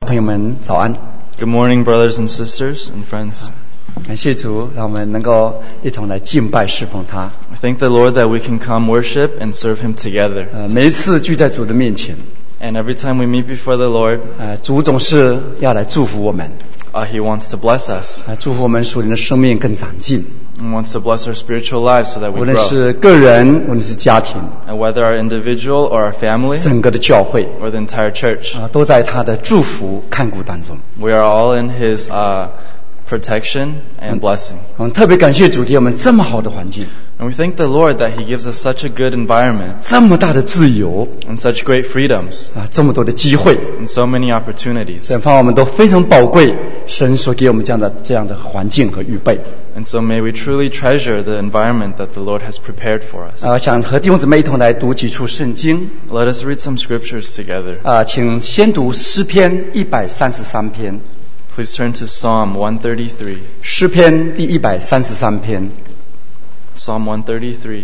朋友们早安。 Good morning, brothers and sisters and friends. 感谢主，让我们能够一同来敬拜侍奉他。 I thank the Lord that we can come worship and serve Him together. 每一次聚在主的面前， And every time we meet before the Lord, 主总是要来祝福我们， He wants to bless us 祝福我们属灵的生命更长进。 and wants to bless our spiritual lives so that 无 we 论 grow. 是个人，无论是家庭， And whether our individual or our family 整个的教会 or the entire church, 都在他的祝福看顾当中。 we are all in His protection and blessing. 我们特别感谢主给我们这么好的环境， And we thank the Lord that He gives us such a good environment 这么大的自由 and such great freedoms 这么多的机会， and so many opportunities. 这方我们都非常宝贵。神所给我们这样的环境和预备。 And so may we truly treasure the environment that the Lord has prepared for us. 想和弟兄姊妹一同来读几处圣经。 Let us read some scriptures together. 请先读诗篇133篇。 Please turn to Psalm 133. 诗篇第133篇。 Psalm 133.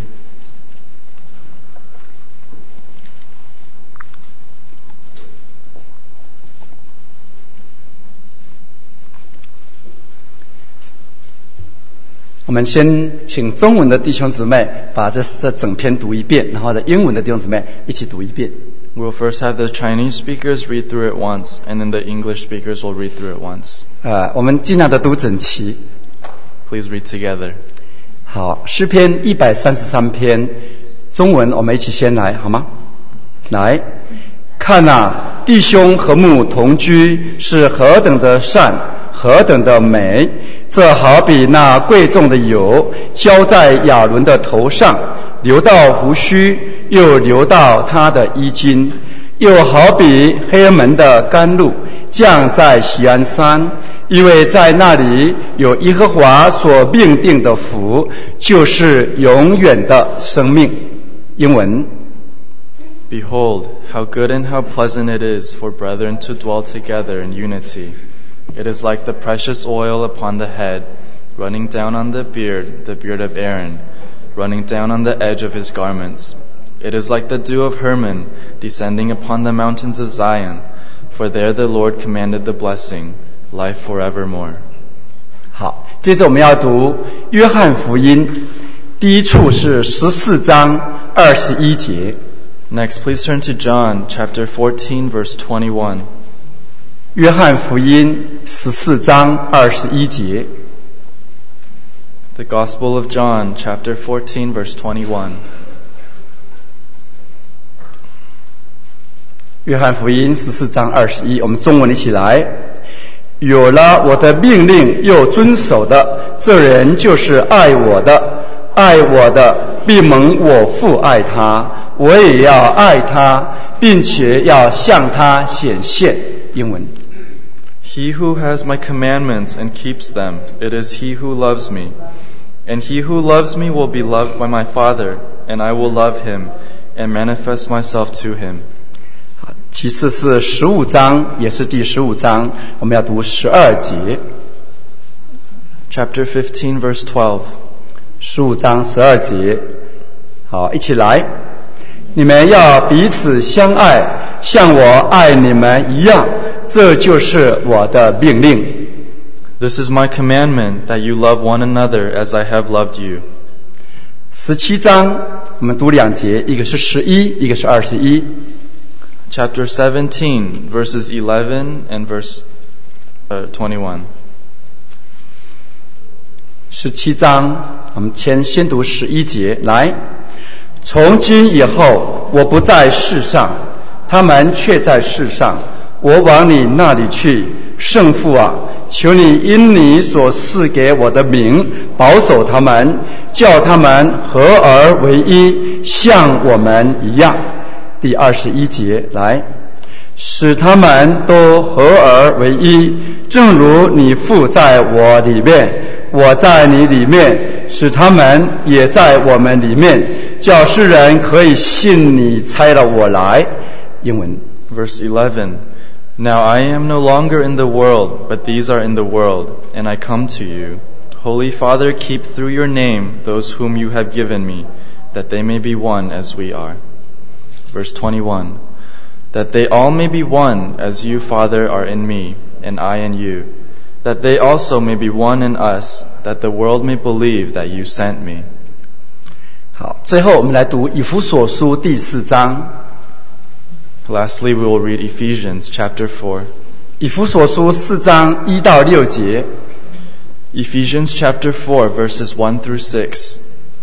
我们先请中文的弟兄姊妹把这整篇读一遍，然后的英文的弟兄姊妹一起读一遍。 We'll first have the Chinese speakers read through it once, and then the English speakers will read through it once. 我们尽量的读整齐。 Please read together. 好，诗篇133篇，中文我们一起先来好吗？来，看啊，弟兄和睦同居是何等的善，何等的美！这好比那贵重的油浇在亚伦的头上，流到胡须，又流到他的衣襟；又好比黑门的甘露降在锡安山，因为在那里有耶和华所命定的福，就是永远的生命。英文。 Behold, how good and how pleasant it is for brethren to dwell together in unity. It is like the precious oil upon the head, running down on the beard of Aaron, running down on the edge of his garments. It is like the dew of Hermon, descending upon the mountains of Zion, for there the Lord commanded the blessing, life forevermore. 好，接着我们要读约翰福音，第一处是14章21节。 Next, please turn to John chapter 14, verse 21. 约翰福音14章21节。 The Gospel of John chapter 14, verse 21. 约翰福音14章21，我们中文一起来。有了我的命令又遵守的，这人就是爱我的。爱我的，必蒙我父爱他，我也要爱他，并且要向他显现。英文。 He who has my commandments and keeps them, it is he who loves me. And he who loves me will be loved by my Father, and I will love him, and manifest myself to him. 其次是15章，也是第15章，我们要读12节。 Chapter 15, verse 12. 15章12节。好，一起来。你们要彼此相爱，像我爱你们一样，这就是我的命令。 This is my commandment, that you love one another as I have loved you. 17章我们读2节，一个是11，一个是21。 Chapter 17, verses 11 and verse 21. 17章我们先读11节，来。从今以后，我不在世上，他们却在世上。我往你那里去，圣父啊，求你因你所赐给我的名，保守他们，叫他们合而为一，像我们一样。第21节，来，使他们都合而为一，正如你父在我里面，我在你里面，使他们也在我们里面，叫世人可以信你差了我来。英文。 Verse 11. Now I am no longer in the world, but these are in the world, and I come to you. Holy Father, keep through your name those whom you have given me, that they may be one as we are. Verse 21. that they all may be one, as you, Father, are in me, and I in you, that they also may be one in us, that the world may believe that you sent me. 好，最后我们来读以弗所书第4章。 Lastly, we will read Ephesians chapter 4. 以弗所书4章1到6节。 Ephesians chapter 4, verses 1 through 6.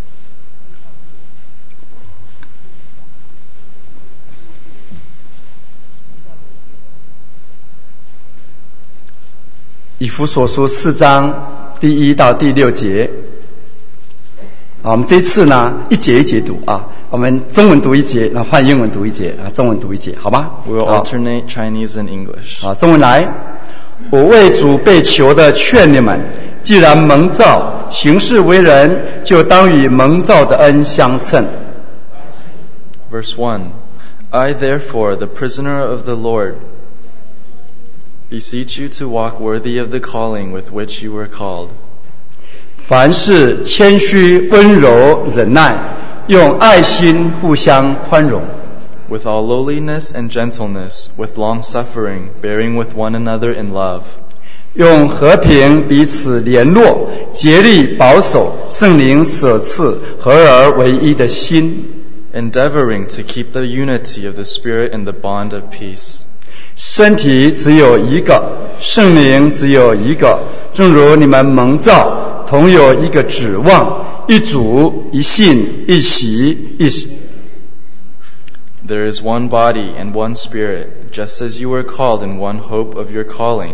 以弗所书4章第1到第6节。我们这次呢一节一节读啊，我们中文读一节，然后换英文读一节啊，中文读一节，好吗？ We will alternate Chinese and English. 好，中文来。我为主被囚的劝你们，既然蒙召，行事为人，就当与蒙召的恩相称。 Verse 1. I therefore, the prisoner of the Lord, beseech you to walk worthy of the calling with which you were called. 凡事谦虚、温柔、忍耐，用爱心互相宽容。 With all lowliness and gentleness, with long suffering, bearing with one another in love. 用和平彼此联络，竭力保守圣灵所赐合而为一的心。 Endeavoring to keep the unity of the Spirit in the bond of peace. 身体只有一个，圣灵只有一个，正如你们蒙召，同有一个指望，一主、一信、一洗、一死。 There is one body and one Spirit, just as you were called in one hope of your calling.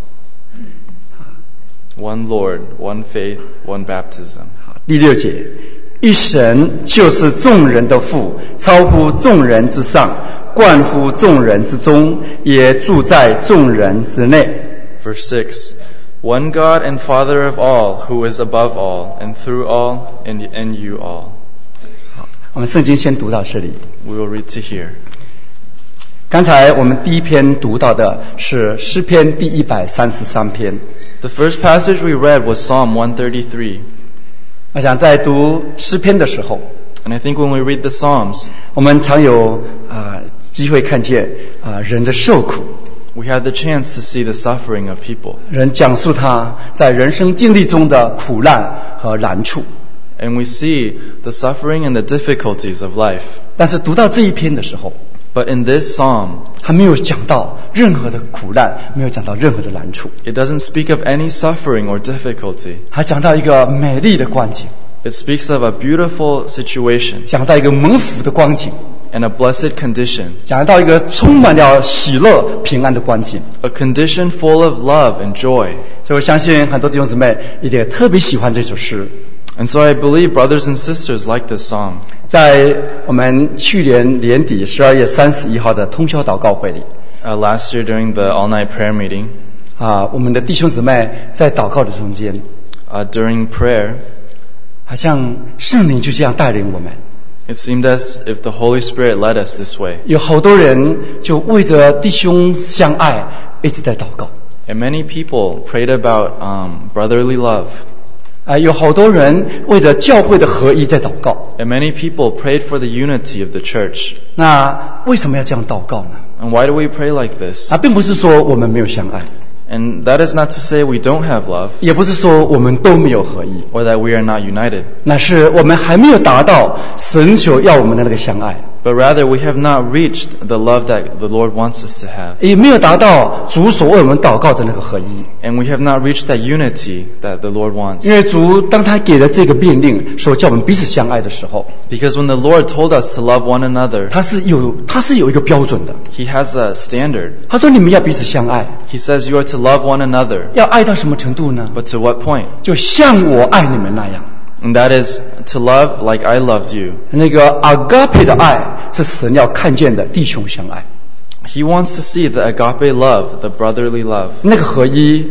One Lord, one faith, one baptism. 第6节，一神就是众人的父，超乎众人之上，冠乎众人之中，也住在众人之内。 Verse 6. One God and Father of all, who is above all, and through all, and in you all. 我们圣经先读到这里。 We will read to here. 刚才我们第一篇读到的是诗篇第133篇。 The first passage we read was Psalm 133. 我想在读诗篇的时候， And I think when we read the Psalms, 我们常有机会看见人的受苦， we have the chance to see the suffering of people. 人讲述他在人生经历中的苦难和难处。 And we see the suffering and the difficulties of life. 但是读到这一篇的时候， But in this psalm, 他没有讲到任何的苦难，没有讲到任何的难处， it doesn't speak of any suffering or difficulty. 他讲到一个美丽的光景， It speaks of a beautiful situation 讲到一个蒙福的光景， and a blessed condition, 讲到一个充满了喜乐平安的光景。 a condition full of love and joy. 所以我相信很多弟兄姊妹一定特别喜欢这首诗。 And so I believe brothers and sisters like this psalm. 在我们去年年底12月31号的通宵祷告会里， Last year during the all-night prayer meeting, 我们的弟兄姊妹在祷告的中间， during prayer, 好像圣灵就这样带领我们。 it seemed as if the Holy Spirit led us this way. 有好多人就为着弟兄相爱一直在祷告， And many people prayed about brotherly love. 有好多人为着教会的合一在祷告。 And many people prayed for the unity of the church. 那为什么要这样祷告呢？ And why do we pray like this? 并不是说我们没有相爱， And that is not to say we don't have love 也不是说我们都没有合一， or that we are not united, 那是我们还没有达到神所要我们的那个相爱， but rather we have not reached the love that the Lord wants us to have. 也没有达到主所为我们祷告的那个合一。 And we have not reached that unity that the Lord wants. 因为主当他给了这个命令，说叫我们彼此相爱的时候， Because when the Lord told us to love one another, 他是有一个标准的。 He has a standard. 他说你们要彼此相爱， He says you are to love one another. 要爱到什么程度呢？ But to what point? 就像我爱你们那样。 And that is to love like I loved you. 那个 agape 的爱是神要看见的弟兄相爱， He wants to see the agape love, the brotherly love, 那个合一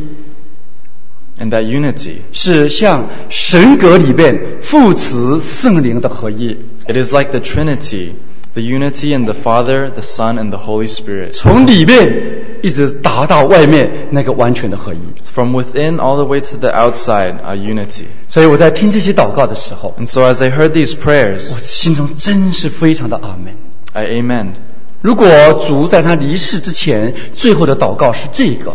and that unity. 是像神格里面父子圣灵的合一， It is like the Trinity, the unity in the Father, the Son, and the Holy Spirit. 从里面一直达到外面那个完全的合一。 From within all the way to the outside, a unity. 所以我在听这些祷告的时候， And so as I heard these prayers, 我心中真是非常的阿门。 I amened. 如果主在他离世之前最后的祷告是这个，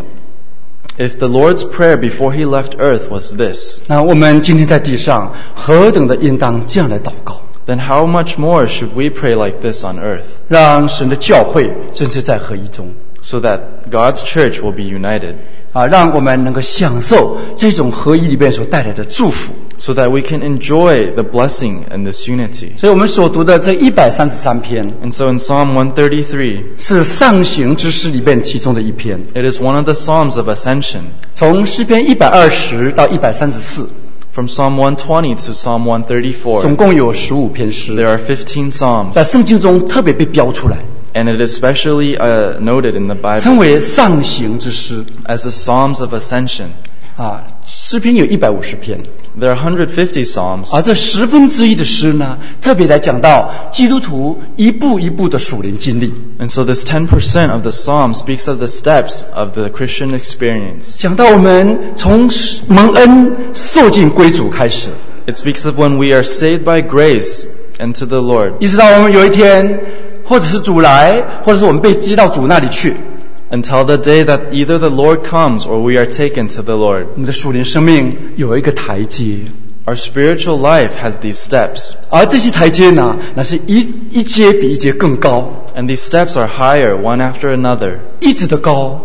If the Lord's prayer before he left earth was this, 那我们今天在地上何等的应当这样来祷告， then how much more should we pray like this on earth, 让神的教会真是在合一中 so that God's church will be united, 让我们能够享受这种合一里边所带来的祝福。 so that we can enjoy the blessing and this unity. 所以我们所读的这133篇 And so in Psalm 133, 是上行之诗里边其中的一篇， it is one of the Psalms of Ascension. 从诗篇120到134， From Psalm 120 to Psalm 134, 总共有15篇诗， there are 15 Psalms, 在圣经中特别被标出来， and it is specially noted in the 称 Bible 为上行之诗。 as the Psalms of Ascension. 诗篇有150篇， There are 150 Psalms, 而这1/10的诗呢，特别来讲到基督徒一步一步的属灵经历， and so this 10% of the Psalm speaks of the steps of the Christian experience. 讲到我们从蒙恩受尽归主开始， It speaks of when we are saved by grace and to the Lord, 一直到我们有一天，或者是主来，或者是我们被接到主那里去， until the day that either the Lord comes or we are taken to the Lord. 我们的属灵生命有一个台阶， Our spiritual life has these steps, 而这些台阶呢，那是一阶比一阶更高， and these steps are higher one after another, 一直的高，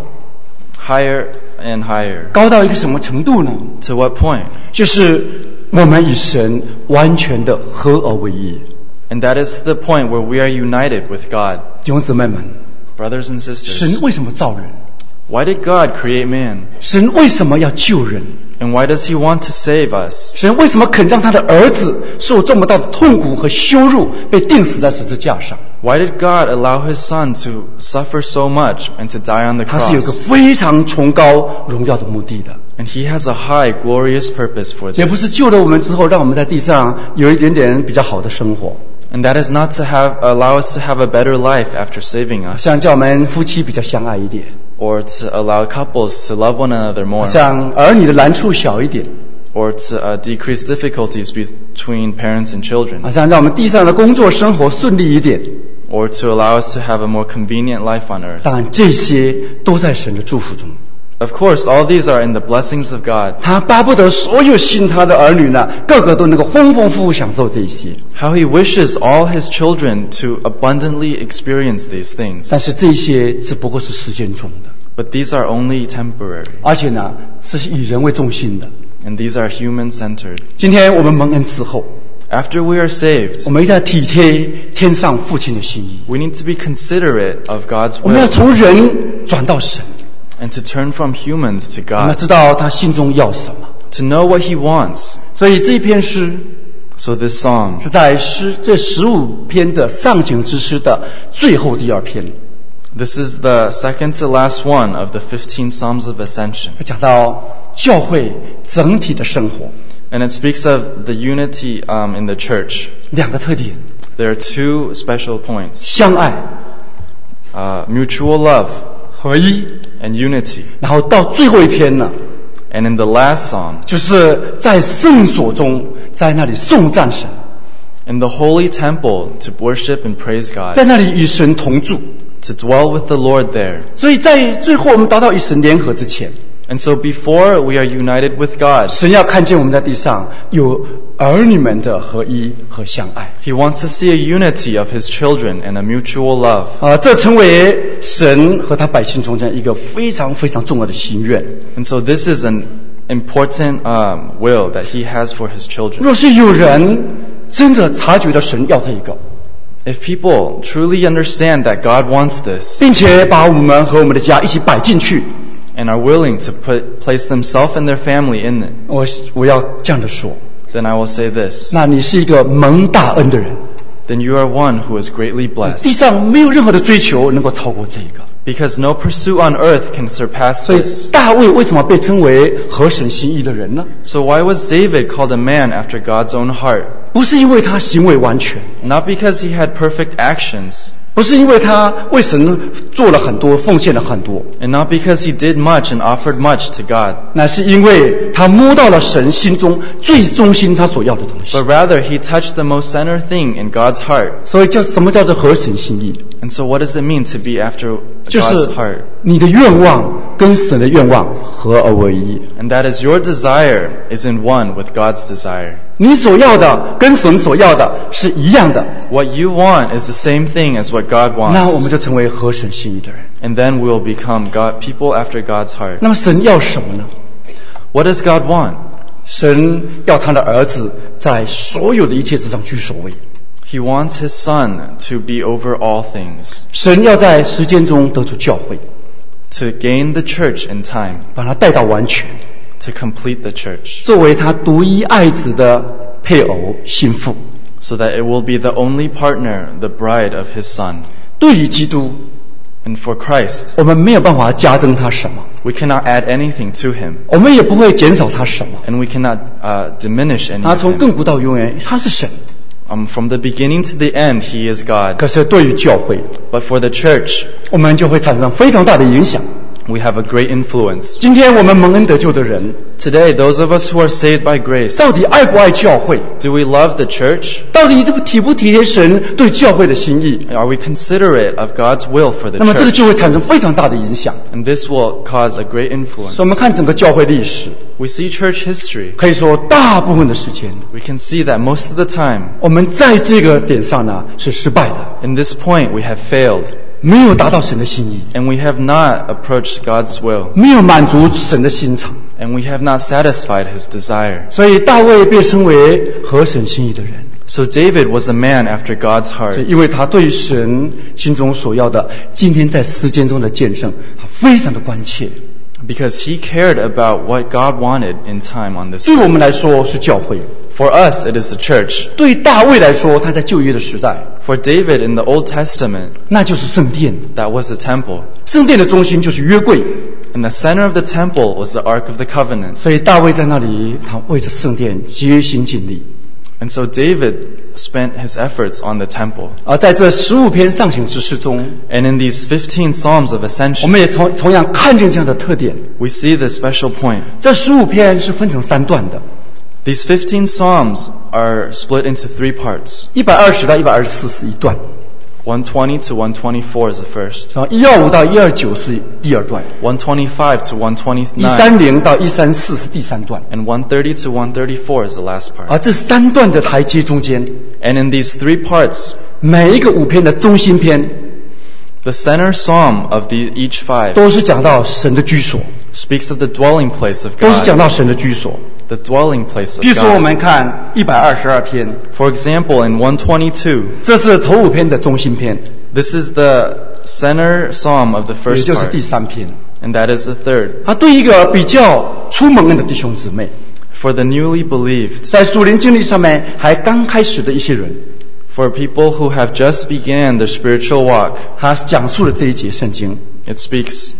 higher and higher. 高到一个什么程度呢？ To what point? 就是我们与神完全的合而为一。 And that is the point where we are united with God. 弟兄姊妹们， Brothers and sisters, 神为什么造人？ why did God create man? 神为什么要救人？ And why does he want to save us? 神为什么肯让他的儿子受这么大的痛苦和羞辱，被钉死在十字架上？ Why did God allow his son to suffer so much and to die on the 他是有个 cross? 非常崇高荣耀的目的的， And he has a high, glorious purpose for 也不是 this. 救了我们之后，让我们在地上有一点点比较好的生活， And that is not to allow us to have a better life after saving us, 像叫我们夫妻比较相爱一点， or to allow couples to love one another more, 像儿女的难处小一点， or to decrease difficulties between parents and children, 像让我们地上的工作生活顺利一点。 or to allow us to have a more convenient life on earth. 当然，这些都在神的祝福中。 Of course, all these are in the blessings of God. 他巴不得所有信他的儿女呢，个个都能够丰丰富富享受这一些。 How he wishes all his children to abundantly experience these things. 但是这些只不过是时间中的， But these are only temporary, 而且呢，是以人为中心的。 and these are human-centered. 今天我们蒙恩之后， After we are saved, 我们一定要体贴天上父亲的心意， we need to be considerate of God's 我们要 will 从人转到神， and to turn from humans to 我们要 God, 知道他心中要什么。 to know what he wants. 所以这一篇诗 So this psalm 是在这15篇的上行之诗的最后第2篇， This is the second to last one of the 15 Psalms of Ascension. 讲到教会整体的生活， And it speaks of the unity in the church. 2个特点： There are 2 special points. 相爱、 Mutual love 合一。 and unity. 然后到最后一篇呢， And in the last psalm, 就是在圣所中，在那里颂赞神， in the holy temple to worship and praise God, 在那里与神同住。 to dwell with the Lord there. 所以在最后我们达到与神联合之前， And so before we are united with God, 神要看见我们在地上有儿女们的合一和相爱。 he wants to see a unity of his children and a mutual love. 这成为神和他百姓中间一个非常非常重要的心愿。 And so this is an important will that he has for his children. 若是有人真的察觉到神要这一个， If people truly understand that God wants this 并且把我们和我们的家一起摆进去， and are willing to place themselves and their family in it, 我要这样的说， then I will say this. 那你是一个蒙大恩的人。 Then you are one who is greatly 地 blessed. 上没有任何的追求能够超过这一个。 Because no pursuit on earth can surpass 所以 this. 大卫为什么被称为合神心意的人呢？ So why was David called a man after God's own heart? 不是因为他行为完全， Not because he had perfect actions, 不是因为他为神做了很多，奉献了很多， And not because he did much and offered much to God, 乃是因为他摸到了神心中最中心他所要的东西。 but rather he touched the most center thing in God's heart. 所以什么叫做合神心意？ And so what does it mean to be after 就 God's 是 heart? 你的愿望跟神的愿望合而为一， And that is your desire is in one with God's desire. 你所要的跟神所要的是一样的， What you want is the same thing as what God 那我们 wants. 就成为合神心意的人。 And then we will become people after God's heart. 那么神要什么呢？ What does God want? 神要他的儿子在所有的一切之上居首位， He wants his son to be over all things, 神要在时间中得出教会， to gain the church in time, 把他带到完全， to complete the church, 作为他独一爱子的配偶心腹。 so that it will be the only partner, the bride of his son. 对于基督， And for Christ, 我们没有办法加增他什么， we cannot add anything to him, 我们也不会减少他什么。 and we cannot diminish any 他 of 从 him. 亘古到永远，他是神。 From the beginning to the end, he is God. 可是对于教会， But for the church, 我们就会产生非常大的影响。 we have a great influence. 今天我们蒙恩得救的人， Today, those of us who are saved by grace, 到底爱不爱教会？ do we love the church? 到底体不体贴神对教会的心意？ Are we considerate of God's will for the 那么这个 church? 就会产生非常大的影响。 And this will cause a great influence. 所以我们看整个教会历史， We see church history. 可以说大部分的时间， We can see that most of the time, 我们在这个点上呢是失败的， in this point, we have failed. 没有达到神的心意， And we have not approached God's will. 没有满足神的心肠。 And we have not satisfied his desire. 所以大卫被称为合神心意的人， So David was a man after God's 是 heart. 因为他对神心中所要的，今天在时间中的见证，他非常的关切。 Because he cared about what God wanted in time on this 对我 earth. 们来说是教会， For us, it is the church. 对大卫来说，他在旧约的时代， For David in the Old Testament, 那就是圣殿。 that was the temple. 圣殿的中心就是约柜， In the center of the temple was the Ark of the Covenant. 所以大卫在那里，他为着圣殿竭心尽力。 And so David spent his efforts on the temple. 而在这15篇上行之诗中， And in these 15 Psalms of 我 Ascension, 们也同样看见这样的特点。 we see this special point. 这15篇是分成3段的， These 15 Psalms are split into 3 parts. 120到124是一段， 120 to 124 is the first. 然后125到129是第二段， 125 to 129. 130到134是第3段。 And 130 to 134 is the last part. 而这3段的台阶中间， And in these 3 parts, 每一个5篇的中心篇 the center psalm of each 5 都是讲到神的居所， speaks of the dwelling place of 都是讲 God. 到神的居所。 The dwelling place 比 of 如说，我 God. 们看122篇， For example, in 122, 这是头5篇的中心篇， this is the center psalm of the 也 first 就是第 part, 3篇。 and that is the third. 他对一个比较初蒙恩的弟兄姊妹， For the newly believed, 在属灵经历上面还刚开始的一些人， for people who have just began their spiritual walk, 他讲述了这一节圣经。 it speaks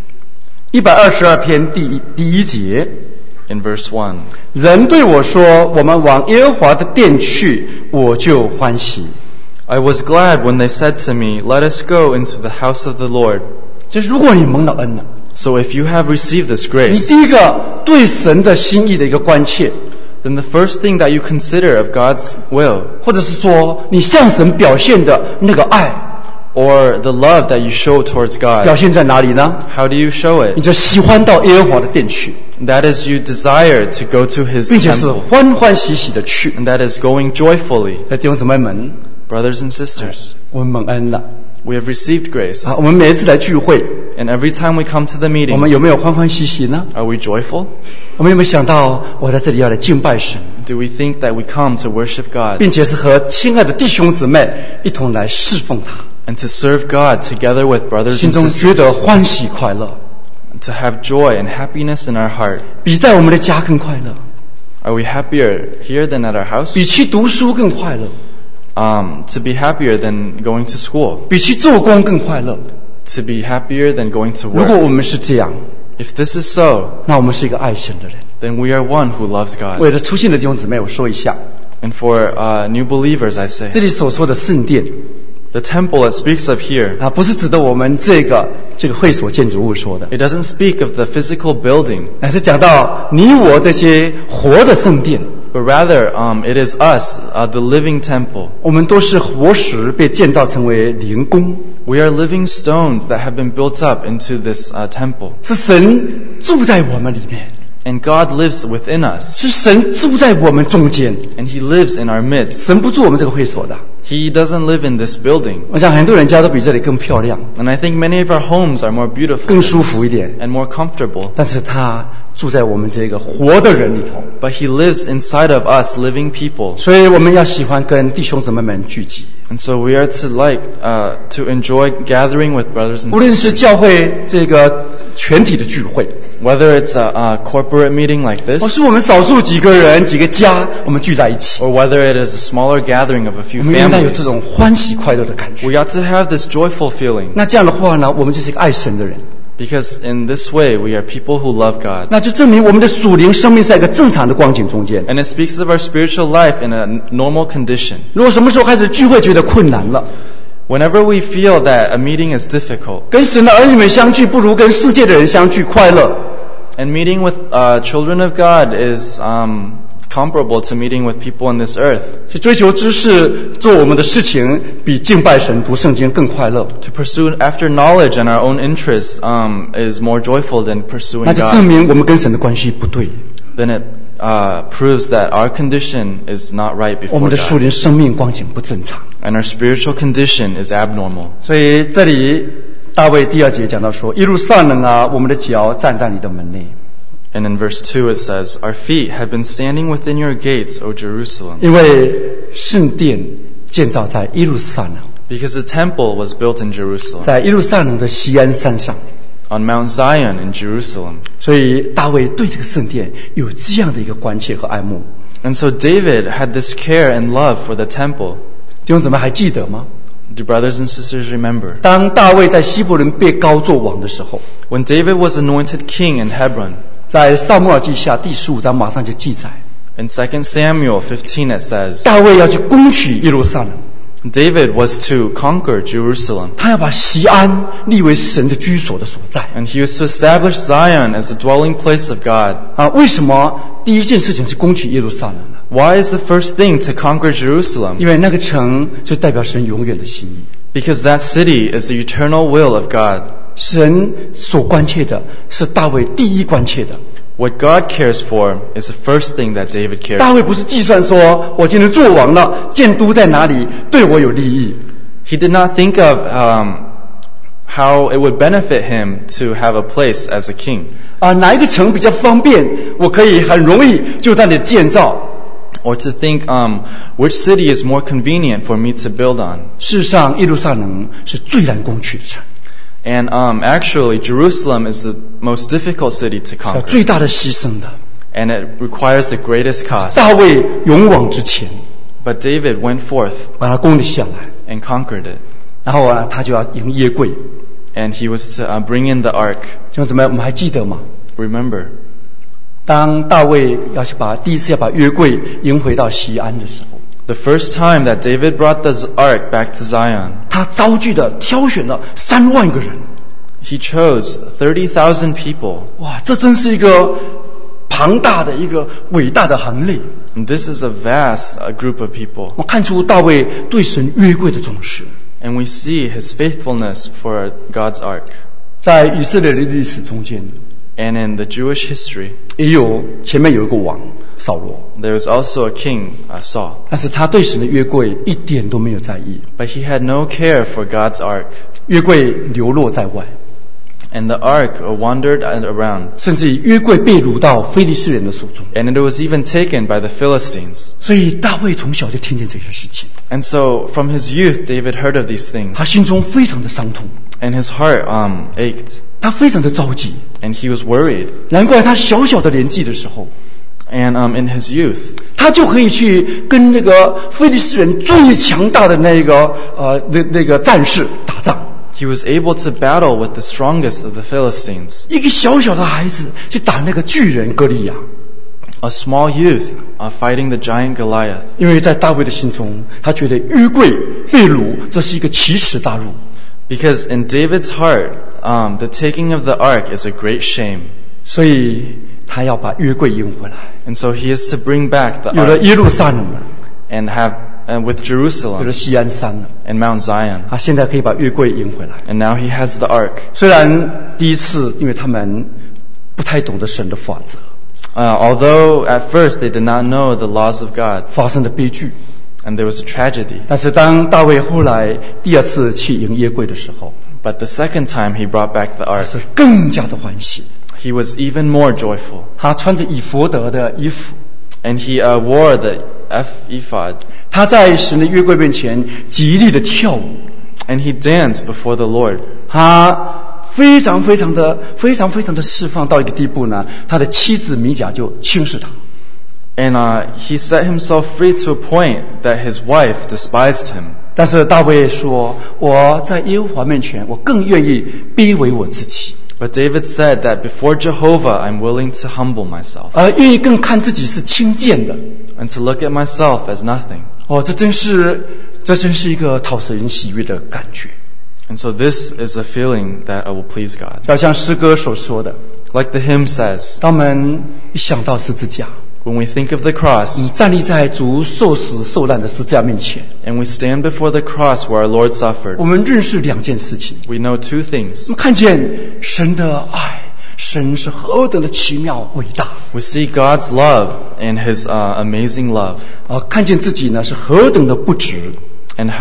122篇第一节， in verse 1. 人对我说：“我们往耶和华的殿去，我就欢喜。 I was glad when they said to me, Let us go into the house of the Lord. ” 就是如果你蒙了恩了， So if you have received this 你 grace, 第一个对神的心意的一个关切， then the first thing that you consider of God's will, 或者是说你向神表现的那个爱， or the love that you show towards 表 God, 现在哪里呢？ how do you show 你 it? 就喜欢到耶和华的殿去， That is, you desire to go to His 并且是 temple, 欢欢喜喜的去。 and that is going joyfully. 弟兄姊妹们， Brothers and sisters, 我们蒙恩了 we have received grace, 啊！我们每一次来聚会， and every time we come to the 我们 meeting, 有没有欢欢喜喜呢？ are we joyful? 我们有没有想到我在这里要来敬拜神， Do we think that we come to worship God 并且是和亲爱的弟兄姊妹一同来侍奉他， and to serve God together with brothers 心 and 中觉得 sisters, 欢喜快乐， to have joy and happiness in our heart? 比在我们的家更快乐， Are we happier here than at our house? 比去读书更快乐， To be happier than going to school, 比去做工更快乐。 to be happier than going to 如果 work. 我们是这样， If this is so, 那我们是一个爱神的人。 then we are one who loves God. 为了出现的弟兄姊妹，我说一下， And for new believers, I say, 这里所说的圣殿， The temple it speaks of here, 不是指的我们这个会所建筑物说的， it doesn't speak of the physical building, 而是讲到你我这些活的圣殿， but rather it is us, the living temple. 我们都是活石被建造成为灵宫， We are living stones that have been built up into this temple. 是神住在我们里面， And God lives within us, 是神住在我们中间， and He lives in our midst. 神不住我们这个会所的。 He doesn't live in this building. 我想很多人家都比这里更漂亮， And I think many of our homes are more beautiful 更舒服一点， and more comfortable. 但是他住在我们这个活的人里头， But He lives inside of us, living people. 所以我们要喜欢跟弟兄姊妹们聚集， And so we are to enjoy gathering with brothers and 无论是 sisters. 教会这个全体的聚会， Whether it's a corporate meeting like 或 this, 是我们少数几个人、几个家，我们聚在一起， or whether it is a smaller gathering of a 我 few 们应该有这 families, 种欢喜快乐的感觉。 we ought to have this joyful feeling. 那这样的话呢，我们就是一个爱神的人， Because in this way, we are people who love God. 那就证明我们的属灵生命在一个正常的光景中间。 And it speaks of our spiritual life in a normal condition. 如果什么时候开始聚会觉得困难了， Whenever we feel that a meeting is difficult, 跟神的儿女们相聚不如跟世界的人相聚快乐， and meeting with children of God is comparable to meeting with people in this earth, 去追求知识、做我们的事情，比敬拜神、读圣经更快乐。 to pursue after knowledge and our own interests is more joyful than pursuing 那就证 God. 明我们跟神的关系不对， Then it proves that our condition is not right 我 before 们的属 God, 灵生命光景不正常。 and our spiritual condition is abnormal. 所以这里大卫第2节讲到说：“耶路撒冷啊，我们的脚站在你的门内， And in verse 2 it says, Our feet have been standing within your gates, O Jerusalem. 因为圣殿建造在耶路撒冷， Because the temple was built in Jerusalem, 在耶路撒冷的锡安山上。 on Mount Zion in Jerusalem. 所以大卫对这个圣殿有这样的一个关切和爱慕。 And so David had this care and love for the temple. 弟兄姊妹还记得吗？ Do brothers and sisters remember? 当大卫在希伯伦被高作王的时候， When David was anointed king in Hebron, 在撒母耳记下第15章马上就记载， in 2 Samuel 15 it says, 大卫要去攻取耶路撒冷， David was to conquer Jerusalem, 他要把锡安立为神的居所的所在。 and he was to establish Zion as the dwelling place of God. 为什么第一件事情是攻取耶路撒冷呢？ Why is the first thing to conquer Jerusalem? 因为那个城就代表神永远的心意。 Because that city is the eternal will of God. 神所关切的是大卫第一关切的。 What God cares for is the first thing that David cares 大 for. 卫不是计算说，我今天做王了，建都在哪里对我有利益。 He did not think of how it would benefit him to have a place as a king, 哪一个城比较方便，我可以很容易就在那里建造。 or to think which city is more convenient for me to build on. 事实上，耶路撒冷是最难攻取的城， And actually, Jerusalem is the most difficult city to 是 conquer, 最大的牺牲的。 and it requires the greatest cost. 大卫勇往直前， But David went forth 把它攻了下来， and conquered it, 然后他就要迎约柜。 and he was to bring in the ark. 弟兄姊妹，我们还记得吗？ Remember, 当大卫第一次要把约柜迎回到锡安的时候， the first time that David brought the ark back to Zion, 他招聚的挑选了3万个人。 he chose 30,000 people. 哇，这真是一个庞大的一个伟大的行列。 And this is a vast group of people. 我看出大卫对神约柜的重视。 And we see his faithfulness for God's ark. 在以色列的历史中间， And in the Jewish history, 前面有一个王扫罗， there was also a king, Saul. 但是他对神的约柜一点都没有在意， But he had no care for God's ark. 约柜流落在外， And the ark wandered around. 甚至约柜被掳到非利士人的手中。 And it was even taken by the Philistines. 所以大卫从小就听见这些事情， And so from his youth, David heard of these things. 他心中非常的伤痛， And his heart ached. 他非常的着急。 And he was worried. 难怪他小小的年纪的时候， And in his youth, 他就可以去跟那个非利士人最强大的那个战士打仗。 he was able to battle with the strongest of the Philistines. 一个小小的孩子去打那个巨人歌利亚， a small youth fighting the giant Goliath. 因为在大卫的心中，他觉得约柜被掳，这是一个奇耻大辱。 Because in David's heart, the taking of the ark is a great shame. 所以他要把约柜迎回来。 And so he is to bring back the 有了 ark 耶路撒冷了， and with 有了 Jerusalem 锡安山了， and Mount Zion. 他现在可以把约柜迎回来。 And now he has the ark. 虽然第一次，因为他们不太懂得神的法则， Although at first they did not know the laws of God 发生的悲剧。 and there was a tragedy. 但是当大卫后来第二次去迎约柜的时候， But the second time he brought back the 他 ark, 是更加的欢喜。 he was even more joyful. 他穿着以弗得的衣服， And he wore the ephod. 他在神的约柜面前极力的跳舞， And he danced before the Lord. 他非常的释放到一个地步呢，他的妻子米甲就轻视他。 And he set himself free to a point that his wife despised him. 但是大卫说：“我在耶和华面前，我更愿意卑微我自己， But David said that before Jehovah I'm willing to humble myself 而愿意更看自己是轻贱的。 and to look at myself as nothing. 哦，这真是一个讨神喜悦的感觉。 And so this is a feeling that will please God. 要像诗歌所说的， Like the hymn says, 当我们一想到十字架， when we think of the cross 站立在主受死受难的十字架面前， and we stand before the cross where our Lord 我 suffered, 们认识两件事情： we know two 我 things. 们看见神的爱，神是何等的奇妙伟大； We see God's love and his amazing love 看见自己呢是何等的不值。 and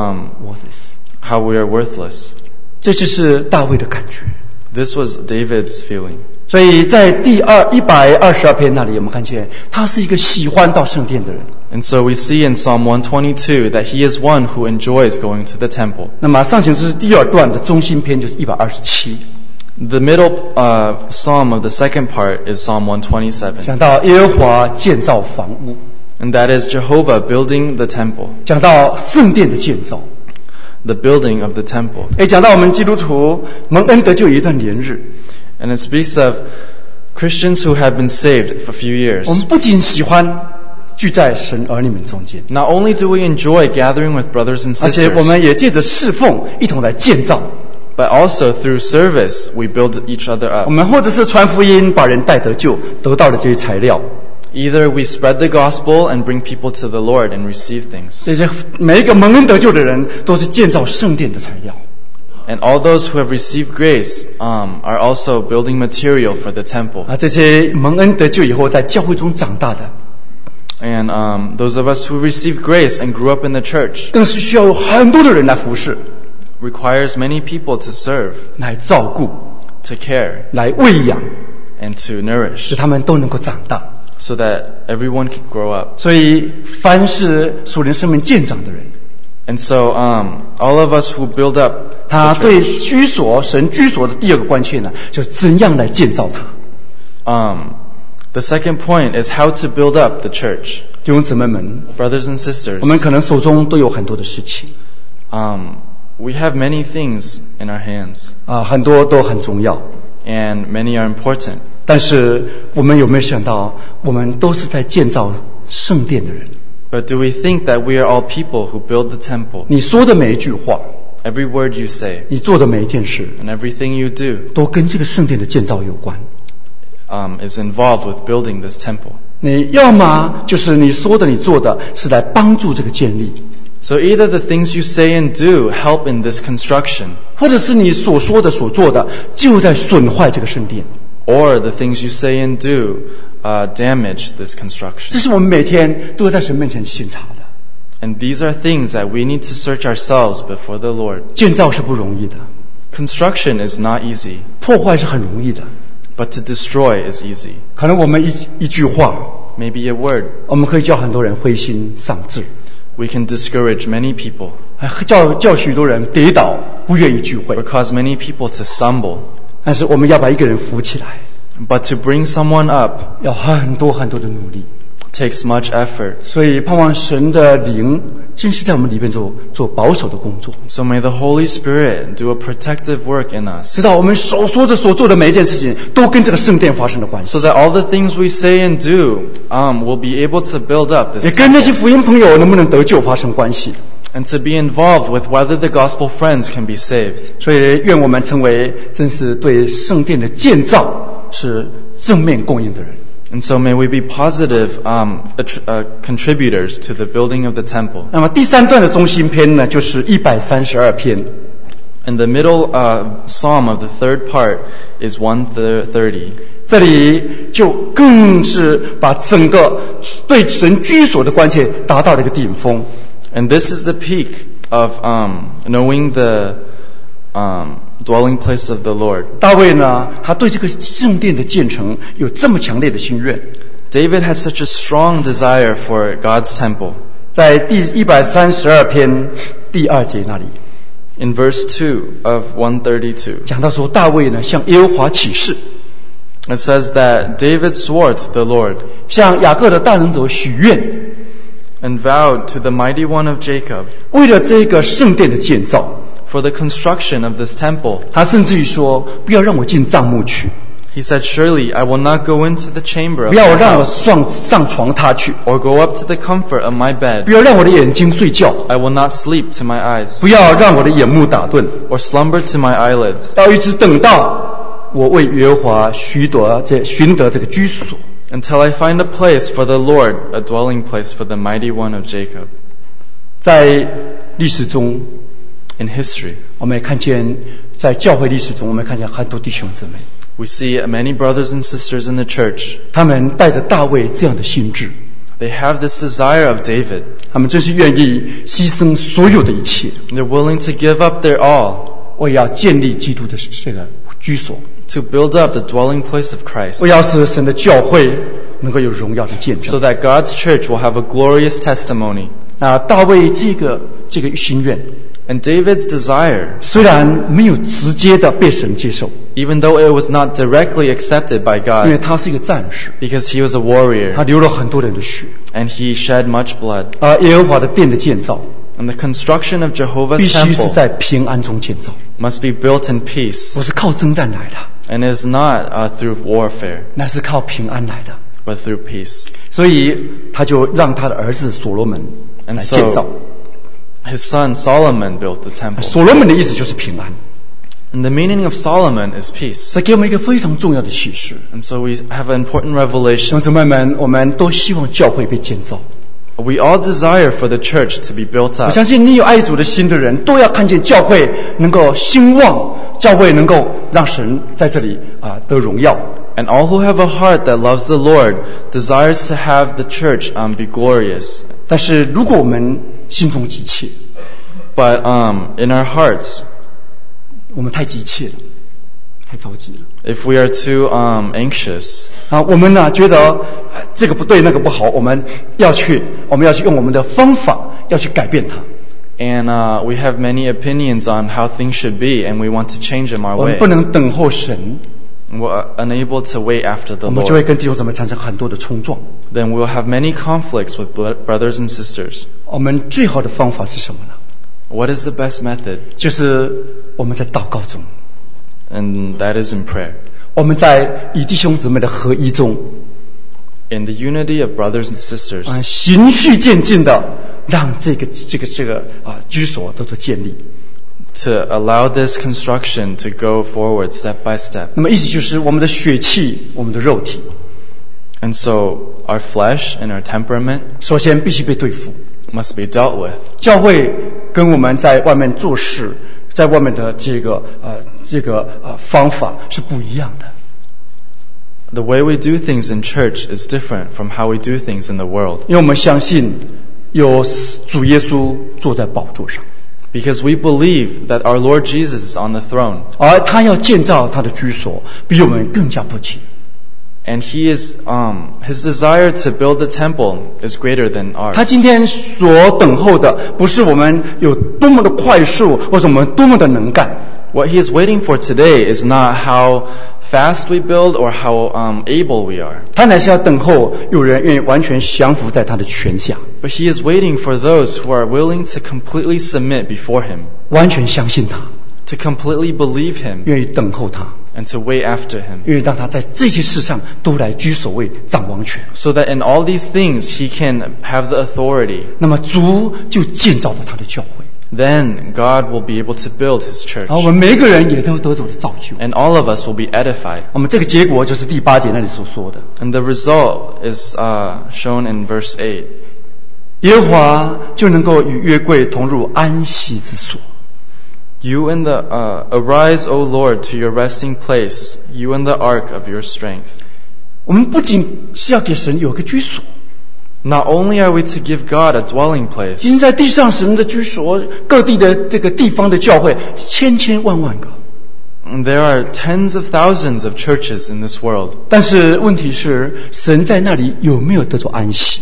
how we are worthless. 这就是大卫的感觉。 This was David's feeling. 所以在第122篇那里，我们看见他是一个喜欢到圣殿的人。 And so we see in Psalm 122 that he is one who enjoys going to the temple. 那么上行诗第二段的中心篇就是127， The middle psalm of the second part is Psalm 127. 讲到耶和华建造房屋， And that is Jehovah building the temple, 讲到圣殿的建造， the building of the temple. 也讲到我们基督徒蒙恩得救有一段连日。 And it speaks of Christians who have been saved for a few years. 我们不仅喜欢聚在神儿女们中间， Not only do we enjoy gathering with brothers and 而且我们 sisters, 也借着侍奉一同来建造。 but also through service we build each other 我 up. 们或者是传福音，把人带得救，得到了这些材料。 Either we spread the gospel and bring people to the Lord and receive things. 这些每一个蒙恩得救的人，都是建造圣殿的材料。 And all those who have received grace are also building material for the temple. 这些蒙恩得救以后，在教会中长大的， And those of us who received grace and grew up in the church 更是需要有很多的人来服侍、 requires many people to serve, 来照顾、 to care, 来喂养， and to 使 nourish 他们都能够长大。 so that everyone can grow up. 所以，凡是属灵生命见长的人， And so all of us who build up 他 the 对 church, 居所、神居所的第二个关切呢，就是怎样来建造它。 the second point is how to build up the church. 弟兄姊妹们， Brothers and sisters, 我们可能手中都有很多的事情， we have many things in our hands, 很多都很重要。 and many are important. 但是，我们有没有想到，我们都是在建造圣殿的人？ But do we think that we are all people who build the temple? 你说的每一句话， Every word you say 你做的每一件事， and everything you do 都跟这个圣殿的建造有关。 is involved with building this temple. 你要么就是你说的、你做的是来帮助这个建立， So either the things you say and do help in this construction, 或者是你所说的、所做的就在损坏这个圣殿。 or the things you say and do damage this 这 construction. 是我们每天都要在神面前审查的。 And these are things that we need to search ourselves before the Lord. 建造是不容易的， Construction is not easy, 破坏是很容易的。 but to destroy is easy. 可能我们一句话， Maybe a word. 我们可以叫很多人灰心丧志， We can discourage many people 叫许多人跌倒，不愿意聚会 or。cause many people to stumble. 但是我们要把一个人扶起来， But to bring someone up, 要很多很多的努力。 takes much effort. 所以盼望神的灵真是在我们里面做保守的工作， So may the Holy Spirit do a protective work in us, 知道我们所说的所做的每一件事情都跟这个圣殿发生了关 so 系， that all the things we say and do will be able to build up 也 this 跟那 temple, 些福音朋友能不能得救发生关系。 and to be involved with whether the gospel friends can be saved. 所以愿我们成为真是对圣殿的建造是正面供应的人。 And so may we be positive contributors to the building of the temple. 那么第三段的中心篇呢，就是132篇。 And the middle psalm of the third part is 130. 这里就更是把整个对神居所的关切达到了一个顶峰。 And this is the peak of knowing the dwelling place of the Lord. 大卫呢，他对这个圣殿的建成有这么强烈的心愿， David has such a strong desire for God's temple. 在第132篇第2节那里 In verse 2 of 132, 讲到说，大卫呢向耶和华起誓， it says that David swore to the Lord 向雅各的大能者许愿， and vowed to the mighty one of Jacob 为了这个圣殿的建造， for the construction of this temple. 他甚至于说，不要让我进帐幕去， He said, surely I will not go into the chamber of 不要 my 让我 house 上床榻去， or go up to the comfort of my 不 bed. 要让我的眼睛睡觉， I will not sleep to my eyes 不要让我的眼目打盹， or slumber to my eyelids 要一直等到我为耶和华寻得这个居所。 until I find a place for the Lord, a dwelling place for the mighty one of Jacob. 在历史中， In history, 我们也看见，在教会历史中，我们看见很多弟兄姊妹， we see many brothers and sisters in the church. 他们带着大卫这样的心智， They have this desire of David. 他们真是愿意牺牲所有的一切， They're willing to give up their all 为要建立基督的这个居所， to build up the dwelling place of Christ, 为要使神的教会能够有荣耀的见 so 证。 that God's church will have a glorious testimony. 大卫这个心愿， And David's desire, 虽然没有直接的被神接受， even though it was not directly accepted by 因为 God, 他是一个战士， because he was a 他 warrior 流了很多人的血， and he shed much blood. 耶和华的殿的建造 And the construction of 必 Jehovah's 须是 temple 在平安中建造， must be built in peace 不是靠征战来的， and is not through warfare, 那是靠平安来的。 but through peace. 所以他就让他的儿子所罗门 And 来建造。 so his son Solomon built the temple. 所罗门的意思就是平安， And the meaning of Solomon is peace. 这给我们一个非常重要的启示。 And so we have an important 弟 revelation. 兄姊妹们，我们都希望教会被建造。 We all desire for the church to be built 我 up. 相信你有爱主的心的人，都要看见教会能够兴旺，教会能够让神在这里得荣耀。 And all who have a heart that loves the Lord desires to have the church be glorious. 但是如果我们心中急切， But in our hearts, 我们太急切了，太着急了 if we are too anxious, 我们呢觉得这个不对，那个不好，我们要去用我们的方法要去改变它。 and we have many opinions on how things should be, and we want to change them our 我们 way, 不能等候神， we're unable to wait after the 我们就会 Lord, 跟弟兄姊妹产生很多的冲撞。 then we'll have many conflicts with brothers and sisters. 我们最好的方法是什么呢？ What is the best method? 就是我们在祷告中， And that is in prayer. 我们在与弟兄姊妹的合一中， In the unity of brothers and sisters, 循序渐进的让这个居所得到建立。 to allow this construction to go forward step by step. 那么意思就是我们的血气，我们的肉体， And so our flesh and our temperament 首先必须被对付。 must be dealt with. 教会跟我们在外面做事，在外面的这个方法是不一样的。 The way we do things in church is different from how we do things in the world. 因为我们相信有主耶稣坐在宝座上， Because we believe that our Lord Jesus is on the throne. 而他要建造他的居所，比我们更加不急。 And he is, his desire to build the temple is greater than 他 ours. 今天所等候的，不是我们有多么的快速，或者我们多么的能干， What he is waiting for today is not how fast we build or how able we are. 他乃是要等候有人愿意完全降服在他的权下， But he is waiting for those who are willing to completely submit before him, 完全相信他， to completely believe him, 愿意等候他， and to wait after him, 愿意让他在这些事上都来居首位，掌王权。 so that in all these things he can have the authority. 那么主就建造了他的教会， Then God will be able to build his church, 而我们每一个人也都得着了造就。 and all of us will be edified. 我们这个结果就是第8节那里所说的， And the result is shown in verse 8. 耶和华就能够与约柜同入安息之所。 You and the arise, O Lord, to your resting place, you and the ark of your strength. 我们不仅是要给神有个居所， Not only are we to give God a dwelling 今天 place, 在地上神的居所，各地的这个地方的教会千千万万个， there are tens of thousands of churches in this world. 但是问题是，神在那里有没有得着安息？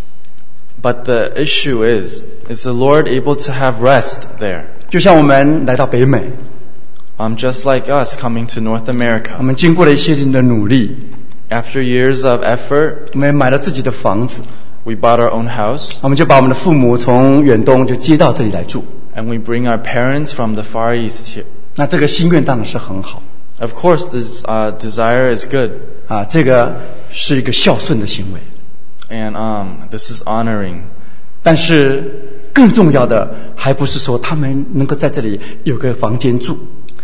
But the issue is the Lord able to have rest there? 就像我们来到北美， Just like us coming to North 我 America. 们经过了一些年的努力， After years of effort, 我们买了自己的房子， we bought our own house, 我们就把我们的父母从远东就接到这里来住。 and we bring our parents from the Far East here. 那这个心愿当然是很好 Of course, this desire is good, 啊，这个是一个孝顺的行为。 and this is honoring. 但是更重要的，还不是说他们能够在这里有个房间住，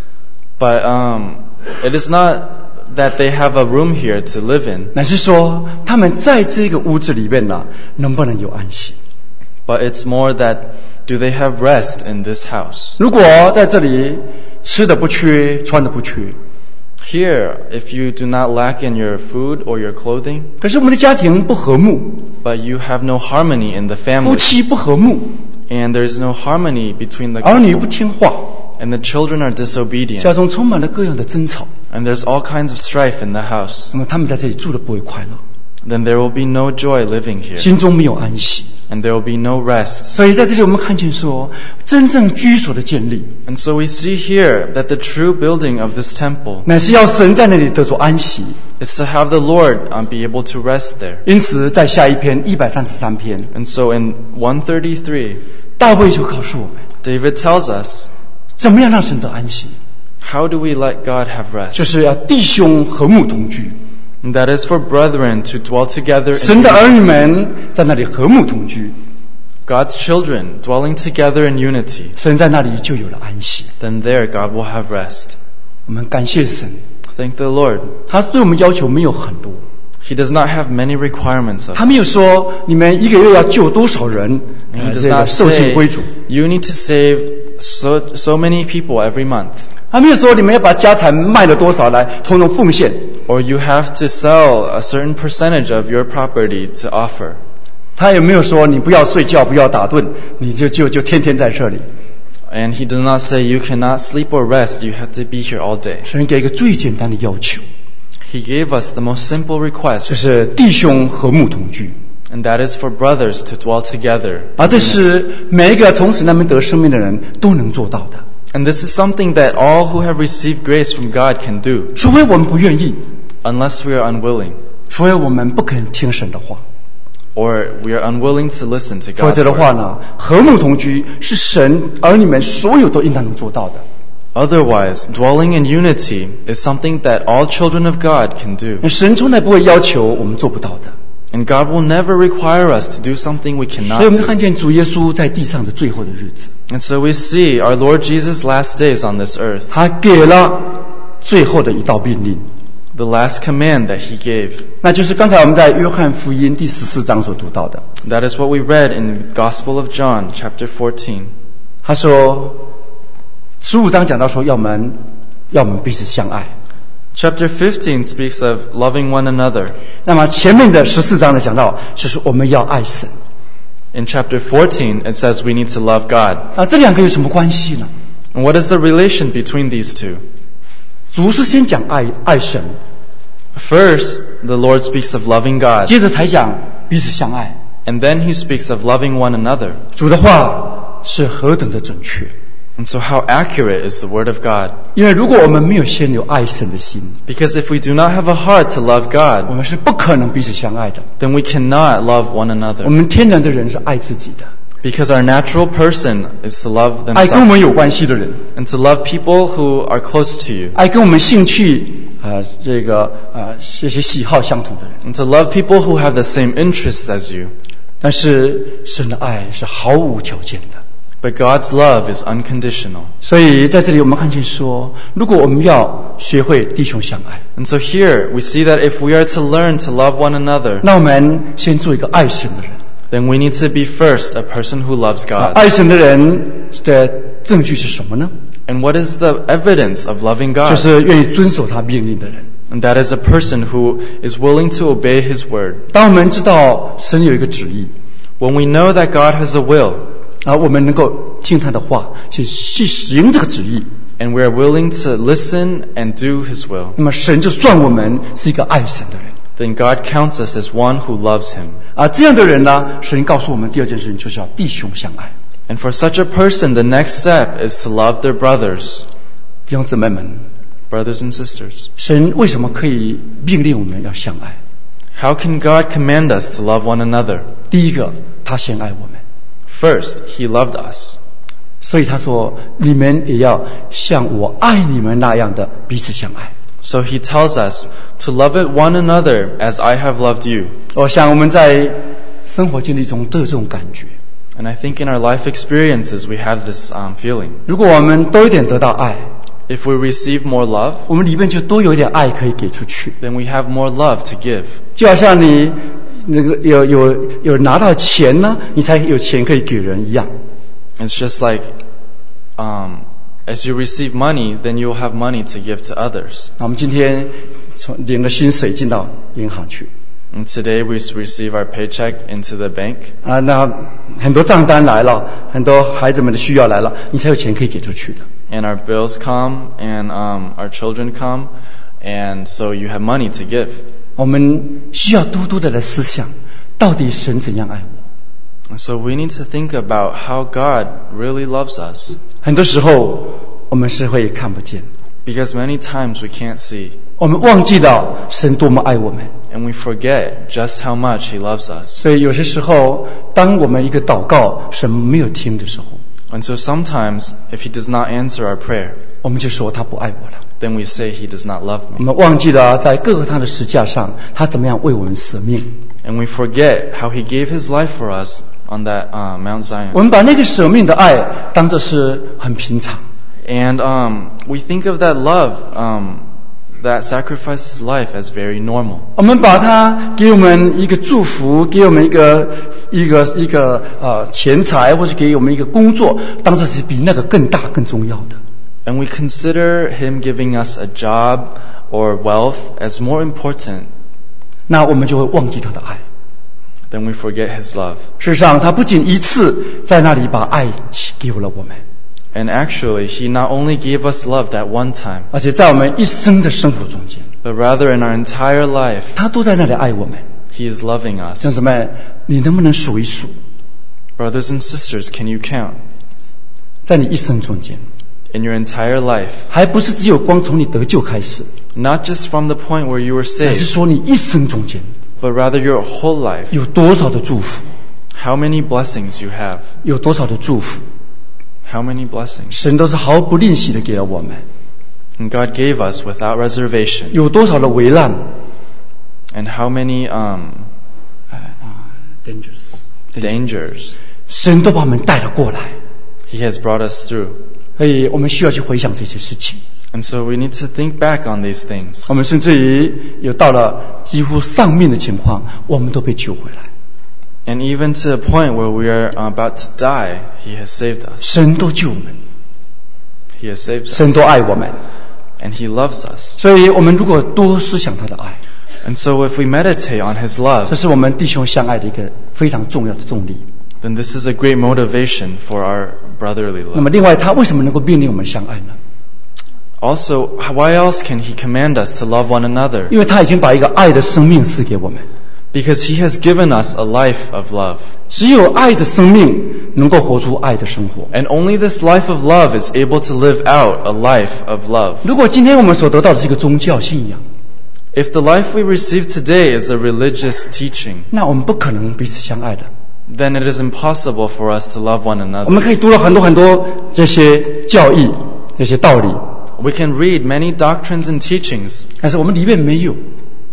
But it is not that they have a room here to live in, 乃是说他们在这个屋子里面呢，能不能有安息？ but it's more that do they have rest in this house? 如果在这里吃的不缺，穿的不缺， Here, if you do not lack in your food or your clothing, 可是我们的家庭不和睦， but you have no harmony in the 夫 family, 妻不和睦， and there is no harmony between the 儿女 couple, 不听话， and the children are disobedient, 家中充满了各样的争吵， and there's all kinds of strife in the house, 那么他们在这里住的不会快乐， then there will be no joy living here, 心中没有安息。 and there will be no rest. 所以在这里我们看见说，真正居所的建立， And so we see here that the true building of this temple 乃是要神在那里得着安息。 is to have the Lord be able to rest there. 因此，在下一篇133篇， And so in 133, 大卫就告诉我们， David tells us, 怎么样让神得安息， how do we let God have 就 rest? 是要弟兄和睦同居， And that is for brethren to dwell together 神 in 的儿 unity. 女们在那里和睦同居， God's children dwelling together in unity. 神在那里就有了安息。 Then there God will have rest. 我们感谢神， Thank the Lord. 他对我们要求没有很多， He does not have many requirements of 他没有说你们一个月要救多少人， He 这 does 个 not 受尽 say 归主。 you need to save so many people every month, 他没有说你们要把家产卖了多少来统统奉献， or you have to sell a certain percentage of your property to offer. 他也没有说你不要睡觉，不要打盹，你就天天在这里。 And he does not say you cannot sleep or rest, you have to be here all day. 神给一个最简单的要求， He gave us the most simple 就 request, 是弟兄和睦同居。 and that is for brothers to dwell together. 而这是每一个从神那边得生命的人都能做到的， And this is something that all who have received grace from God can do, 除非我们不愿意， unless we are unwilling, 除非我们不肯听神的话， or we are unwilling to listen to 否 God's 则的 word. 话呢，和睦同居是神儿女们所有都应当能做到的。 Otherwise, dwelling in unity is something that all children of God can do. 神从来不会要求我们做不到的， And God will never require us to do something we 所以 cannot 我们 do. 看见主耶稣在地上的最后的日子， And so we see our Lord Jesus' last days on this earth, 他给了最后的一道命令， the last command that he gave. 那就是刚才我们在约翰福音第14章所读到的。 That is what we read in Gospel of John, chapter 14. 他说，15章讲到说要我们彼此相爱。 Chapter 15 speaks of loving one another. 那么前面的14章呢，讲到就是我们要爱神。 In chapter 14, it says we need to love God. 啊，这两个有什么关系呢？ And what is the relation between these two? 主是先讲爱神， First, the Lord speaks of loving God, 接着才讲彼此相爱。 and then he speaks of loving one another. 主的话是何等的准确， And so how accurate is the Word of God? 因为如果我们没有先有爱神的心， Because if we do not have a heart to love 我 God, 们是不可能彼此相爱的。 then we cannot love one 我 another. 们天然的人是爱自己的， Because our natural person is to love 爱跟我 themselves 们有关系的人， and to love people who are close to you, 爱跟我们兴趣这些喜好相同的人。 and to love people who have the same interests as you. 但是神的爱是毫无条件的。 But God's love is unconditional. 所以在这里我们看见说，如果我们要学会弟兄相爱， And so here we see that if we are to learn to love one another, 那我们先做一个爱神的人。 then we need to be first a person who loves God. 爱神的人的证据是什么呢？ And what is the evidence of loving 就 God? 是愿意遵守他命令的人。 And that is a person who is willing to obey His word. 当我们知道神有一个旨意， When we know that God has a will, 我们能够听他的话，去行这个旨意， and we are willing to listen and do His will, 那么神就算我们是一个爱神的人。 then God counts us as one who loves Him. 这样的人呢，神告诉我们第二件事情就是要弟兄相爱。 And for such a person, the next step is to love their brothers, 弟兄姊妹们， brothers and sisters. 神为什么可以命令我们要相爱？ How can God command us to love one another? 第一个，他先爱我们， First, He loved us. 所以他说：“你们也要像我爱你们那样的彼此相爱。” So He tells us to love it one another as I have loved you. 我想我们在生活经历中都有这种感觉。 And I think in our life experiences we have this feeling. 如果我们多一点得到爱， If we receive more love, 我们里面就多有一点爱可以给出去。 then we have more love to give. 就好像你那个有拿到钱呢，你才有钱可以给人一样。 It's just like as you receive money, then you'll have money to give to others. 我们今天领了薪水进到银行去， And today we receive our paycheck into the bank. 那很多账单来了，很多孩子们的需要来了，你才有钱可以给出去的。 And our bills come, and our children come, and so you have money to give. 我们需要多多的来思想，到底神怎样爱我？ And so we need to think about how God really loves us. 很多时候我们是会看不见， Because many times we can't see, 我们忘记了神多么爱我们。 and we forget just how much He loves us. 所以有些时候，当我们一个祷告神没有听的时候， And so sometimes, if He does not answer our prayer, 我们就说他不爱我了。 then we say He does not love 我 me. 们忘记了在各个他的十架上，他怎么样为我们舍命。 And we forget how He gave His life for us on that Mount 我 Zion. 们把那个舍命的爱当作是很平常。 And we think of that love, that sacrifices life as very normal. 我们把他给我们一个祝福，给我们一个钱财，或是给我们一个工作，当作是比那个更大更重要的。 And we consider Him giving us a job or wealth as more important. 那我们就会忘记他的爱。 Then we forget His love. 事实上，他不仅一次在那里把爱给了我们， And actually, He not only gave us love that one time, 而且在我们一生的生活中间， but rather in our entire life, 他都在那里爱我们。 He is loving 兄 us. 姊妹，你能不能数一数， Brothers and sisters, can you count? 在你一生中间， In your entire life, 还不是只有光从你得救开始， not just from the point where you were 而是 saved, 说你一生中间 but rather your whole life, 有多少的祝福， how many blessings you have, 有多少的祝福， how many blessings. 神都是毫不吝惜的给了我们。 And God gave us without reservation. 有多少的危难 And how many dangers 神都把我们带了过来， He has brought us through. 所以我们需要去回想这些事情。 And so we need to think back on these things. 我们甚至于有到了几乎丧命的情况，我们都被救回来。 And even to a point where we are about to die, He has saved us. 神都救我们， He has saved 神 us. 都爱我们。 And He loves us. 所以我们如果多思想他的爱， And so if we meditate on His 这 love, 是我们弟兄相爱的一个非常重要的动力。 then this is a great motivation for our brotherly 那么 love. 另外，他为什么能够命令我们相爱呢？ Also, why else can He command us to love one another? 因为他已经把一个爱的生命赐给我们。 Because He has given us a life of love. 只有爱的生命能够活出爱的生活。 And only this life of love is able to live out a life of love. 如果今天我们所得到的是一个宗教信仰， If the life we receive today is a religious teaching, 那我们不可能彼此相爱的。 then it is impossible for us to love one 我 another. 们可以读了很多这些教义、这些道理， We can read many doctrines and teachings, 但是我们里面没有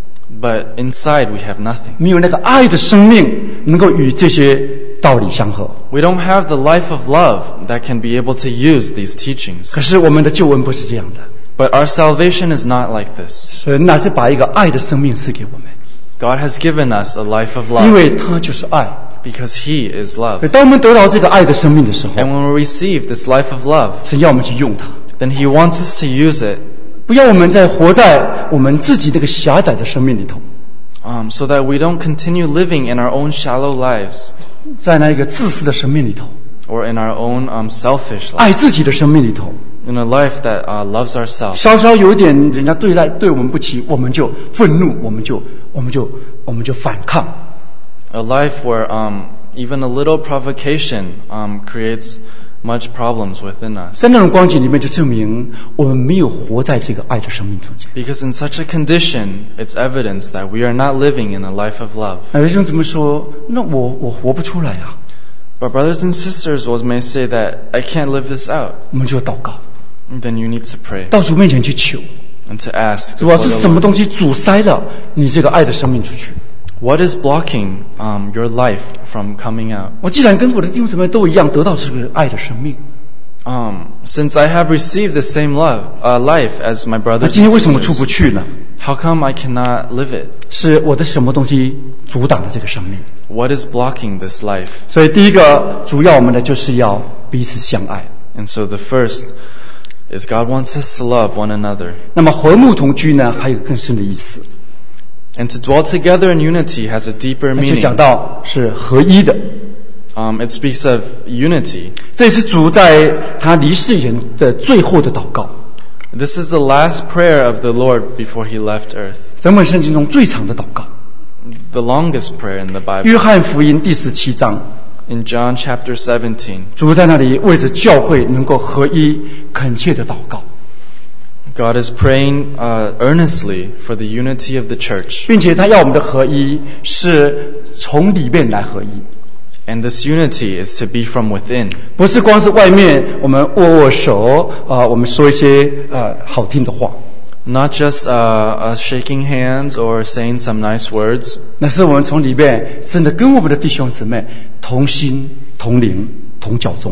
but inside we have nothing. 没有那个爱的生命，能够与这些道理相合。 We don't have the life of love that can be able to use these teachings. 可是我们的救恩不是这样的， But our salvation is not like this. 神乃是把一个爱的生命赐给我们， God has given us a life of 因 love 为他就是爱。 because He is love. 当我们得到这个爱的生命的时候， And when we receive this life of love, 神要我们去用它， then He wants us to use it 不要我们再活在我们自己那个狭窄的生命里头， so that we don't continue living in our own shallow lives 在那一个自私的生命里头， or in our own selfish life, 爱自己的生命里头， in a life that loves ourselves. 稍稍有一点人家对我们不起，我们就愤怒，我们就反抗。 A life where even a little provocation creates much problems within us. 在那种光景里面，就证明我们没有活在这个爱的生命中间。 Because in such a condition, it's evidence that we are not living in a life of love. 有些人怎么说？那我活不出来啊！ But brothers and sisters may say that I can't live this out. 我们就祷告， Then you need to pray 到主面前去求， and to ask 主要 before 是 the 什么 Lord, 东西阻塞了你这个爱的生命出去？ what is blocking your life from coming out? 我既然跟我的弟兄姊妹都一样得到这个爱的生命， Since I have received the same life as my 那 brothers 今 and 天为什么出不 sisters, 去呢？ how come I cannot live it? 是我的什么东西阻挡了这个生命？ What is blocking this life? 所以第一个主要我们的就是要彼此相爱。 And so the first is God wants us to love one another. 那么和睦同居呢，还有更深的意思， And to dwell together in unity has a deeper 那就 meaning. 讲到是合一的。 It speaks of unity. 这也是主在他离世前的最后的祷告， This is the last prayer of the Lord before He left earth. 整本圣经中最长的祷告。 The longest prayer in the Bible. 约翰福音第17章， In John chapter 17, 主在那里为着教会能够合一恳切的祷告， God is praying earnestly for the unity of the church. 并且他要我们的合一是从里面来合一， And this unity is to be from within. 不是光是外面我们握手我们说一些好听的话， Not just shaking hands or saying some nice words, 那是我们从里面真的跟我们的弟兄姊妹同心同灵同脚踪。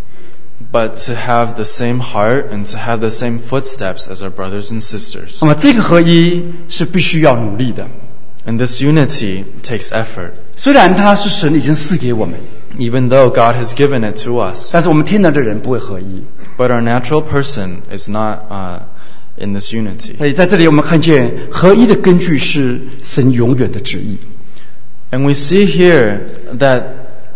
but to have the same heart and to have the same footsteps as our brothers and sisters. 那么这个合一是必须要努力的， And this unity takes effort. 虽然它是神已经赐给我们， Even though God has given it to us, 但是我们天然的人不会合一。 but our natural person is not in this unity. 所以在这里我们看见合一的根据是神永远的旨意。 And we see here that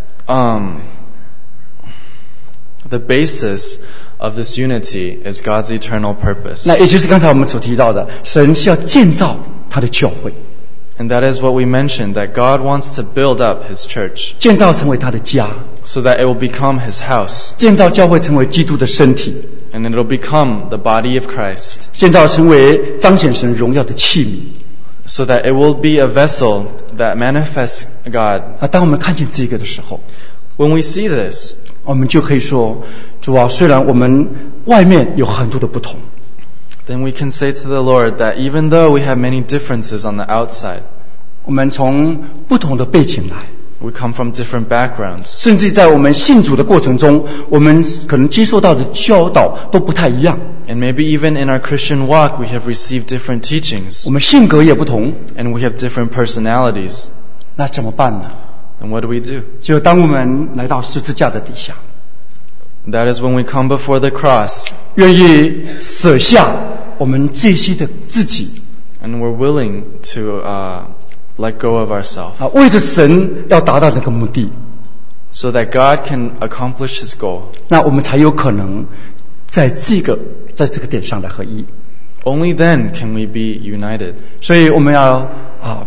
the basis of this unity is God's eternal purpose. 那也就是刚才我们所提到的，神是要建造他的教会， And that is what we mentioned, that God wants to build up His church 建造成为他的家， so that it will become His house 建造教会成为基督的身体， and it will become the body of Christ 建造成为彰显神荣耀的器皿。 so that it will be a vessel that manifests God. 当我们看见这个的时候， When we see this, 我们就可以说，主啊，虽然我们外面有很多的不同， then we can say to the Lord that even though we have many differences on the outside, 我们从不同的背景来， we come from different backgrounds, 甚至在我们信主的过程中，我们可能接受到的教导都不太一样， and maybe even in our Christian walk we have received different teachings, 我们性格也不同， and we have different personalities. 那怎么办呢？ And what do we do? 只有当我们来到十字架的底下， That is when we come before the cross 愿意舍下我们这些的自己 and we're willing to let go of ourselves 为着神要达到那个目的， so that God can accomplish His goal. 那我们才有可能在这个点上来合一。 Only then can we be united. 所以我们要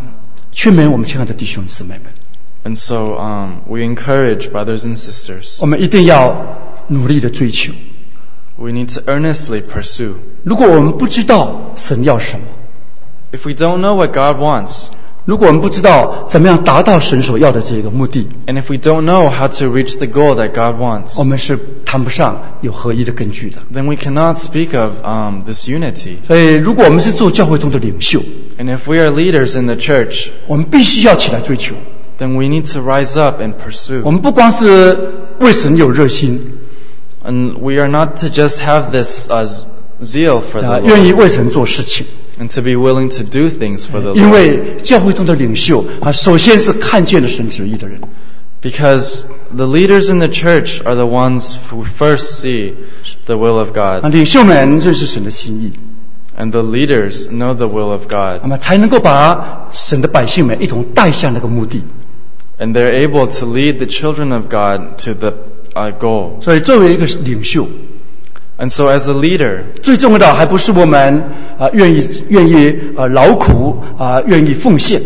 劝勉我们亲爱的弟兄姊妹们， And so we encourage brothers and sisters. 我们一定要努力的追求。 We need to earnestly pursue. 如果我们不知道神要什么， If we don't know what God wants, 如果我们不知道怎么样达到神所要的这个目的， and if we don't know how to reach the goal that God 我 wants, 们是谈不上有合一的根据的。 then we cannot speak of this unity. 所以，如果我们是做教会中的领袖， And if we are leaders in the church, 我们必须要起来追求。 then we need to rise up and pursue. 我们不光是为神有热心， And we are not to just have this zeal for the 愿意 Lord 为神做事情。 and to be willing to do things for the 因 Lord. 为教会中的领袖首先是看见了神旨意的人。 Because the leaders in the church are the ones who first see the will of God. 领袖们认识神的心意， And the leaders know the will of God. 那么才能够把神的百姓们一同带向那个目的。 And they're able to lead the children of God to the goal. 所以，作为一个领袖， And so as a leader, 最重要的还不是我们愿意劳苦愿意奉献，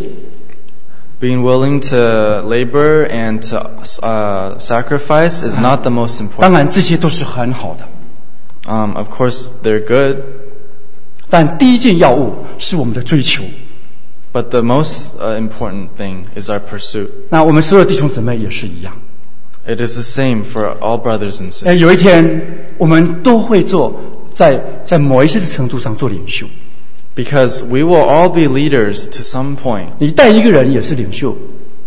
being willing to labor and to sacrifice is not the most 当 important. 然这些都是很好的。 Of course, they're good, 但第一件要务是我们的追求。 but the most important thing is our pursuit. 那我们所有弟兄姊妹也是一样。 It is the same for all brothers and sisters. 有一天我们都会在某一些的程度上做领袖。 Because we will all be leaders to some point. 你带一个人也是领袖，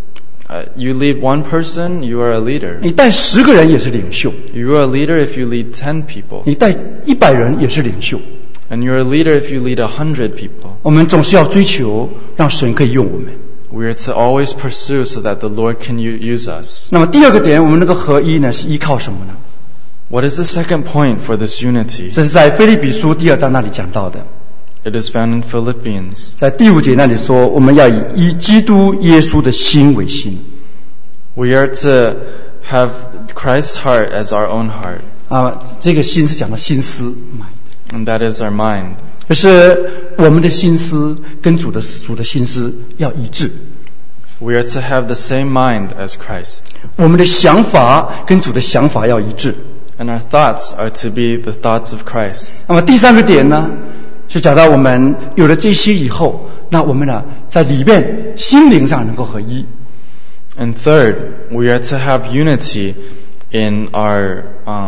You lead one person, you are a leader. 你带10个人也是领袖， You are a leader if you lead 10 people. 你带100人也是领袖。 And you're a leader if you lead 100 people. 我们总是要追求让神可以用我们。 We are to always pursue so that the Lord can use us. 那么第二个点，我们那个合一呢，是依靠什么呢？ What is the second point for this unity? 这是在腓立比书第2章那里讲到的。 It is found in Philippians. 在第5节那里说，我们要以基督耶稣的心为心。 We are to have Christ's heart as our own heart. 这个心是讲到心思， And that is our mind. 就是我们的心思跟主的心思要一致， We are to have the same mind as Christ. 我们的想法跟主的想法要一致。 And our thoughts are to be the thoughts of Christ. 那么第3个点呢，是讲到我们有了这些以后，那我们呢在里面心灵上能够合一。 And third, we are to have unity in our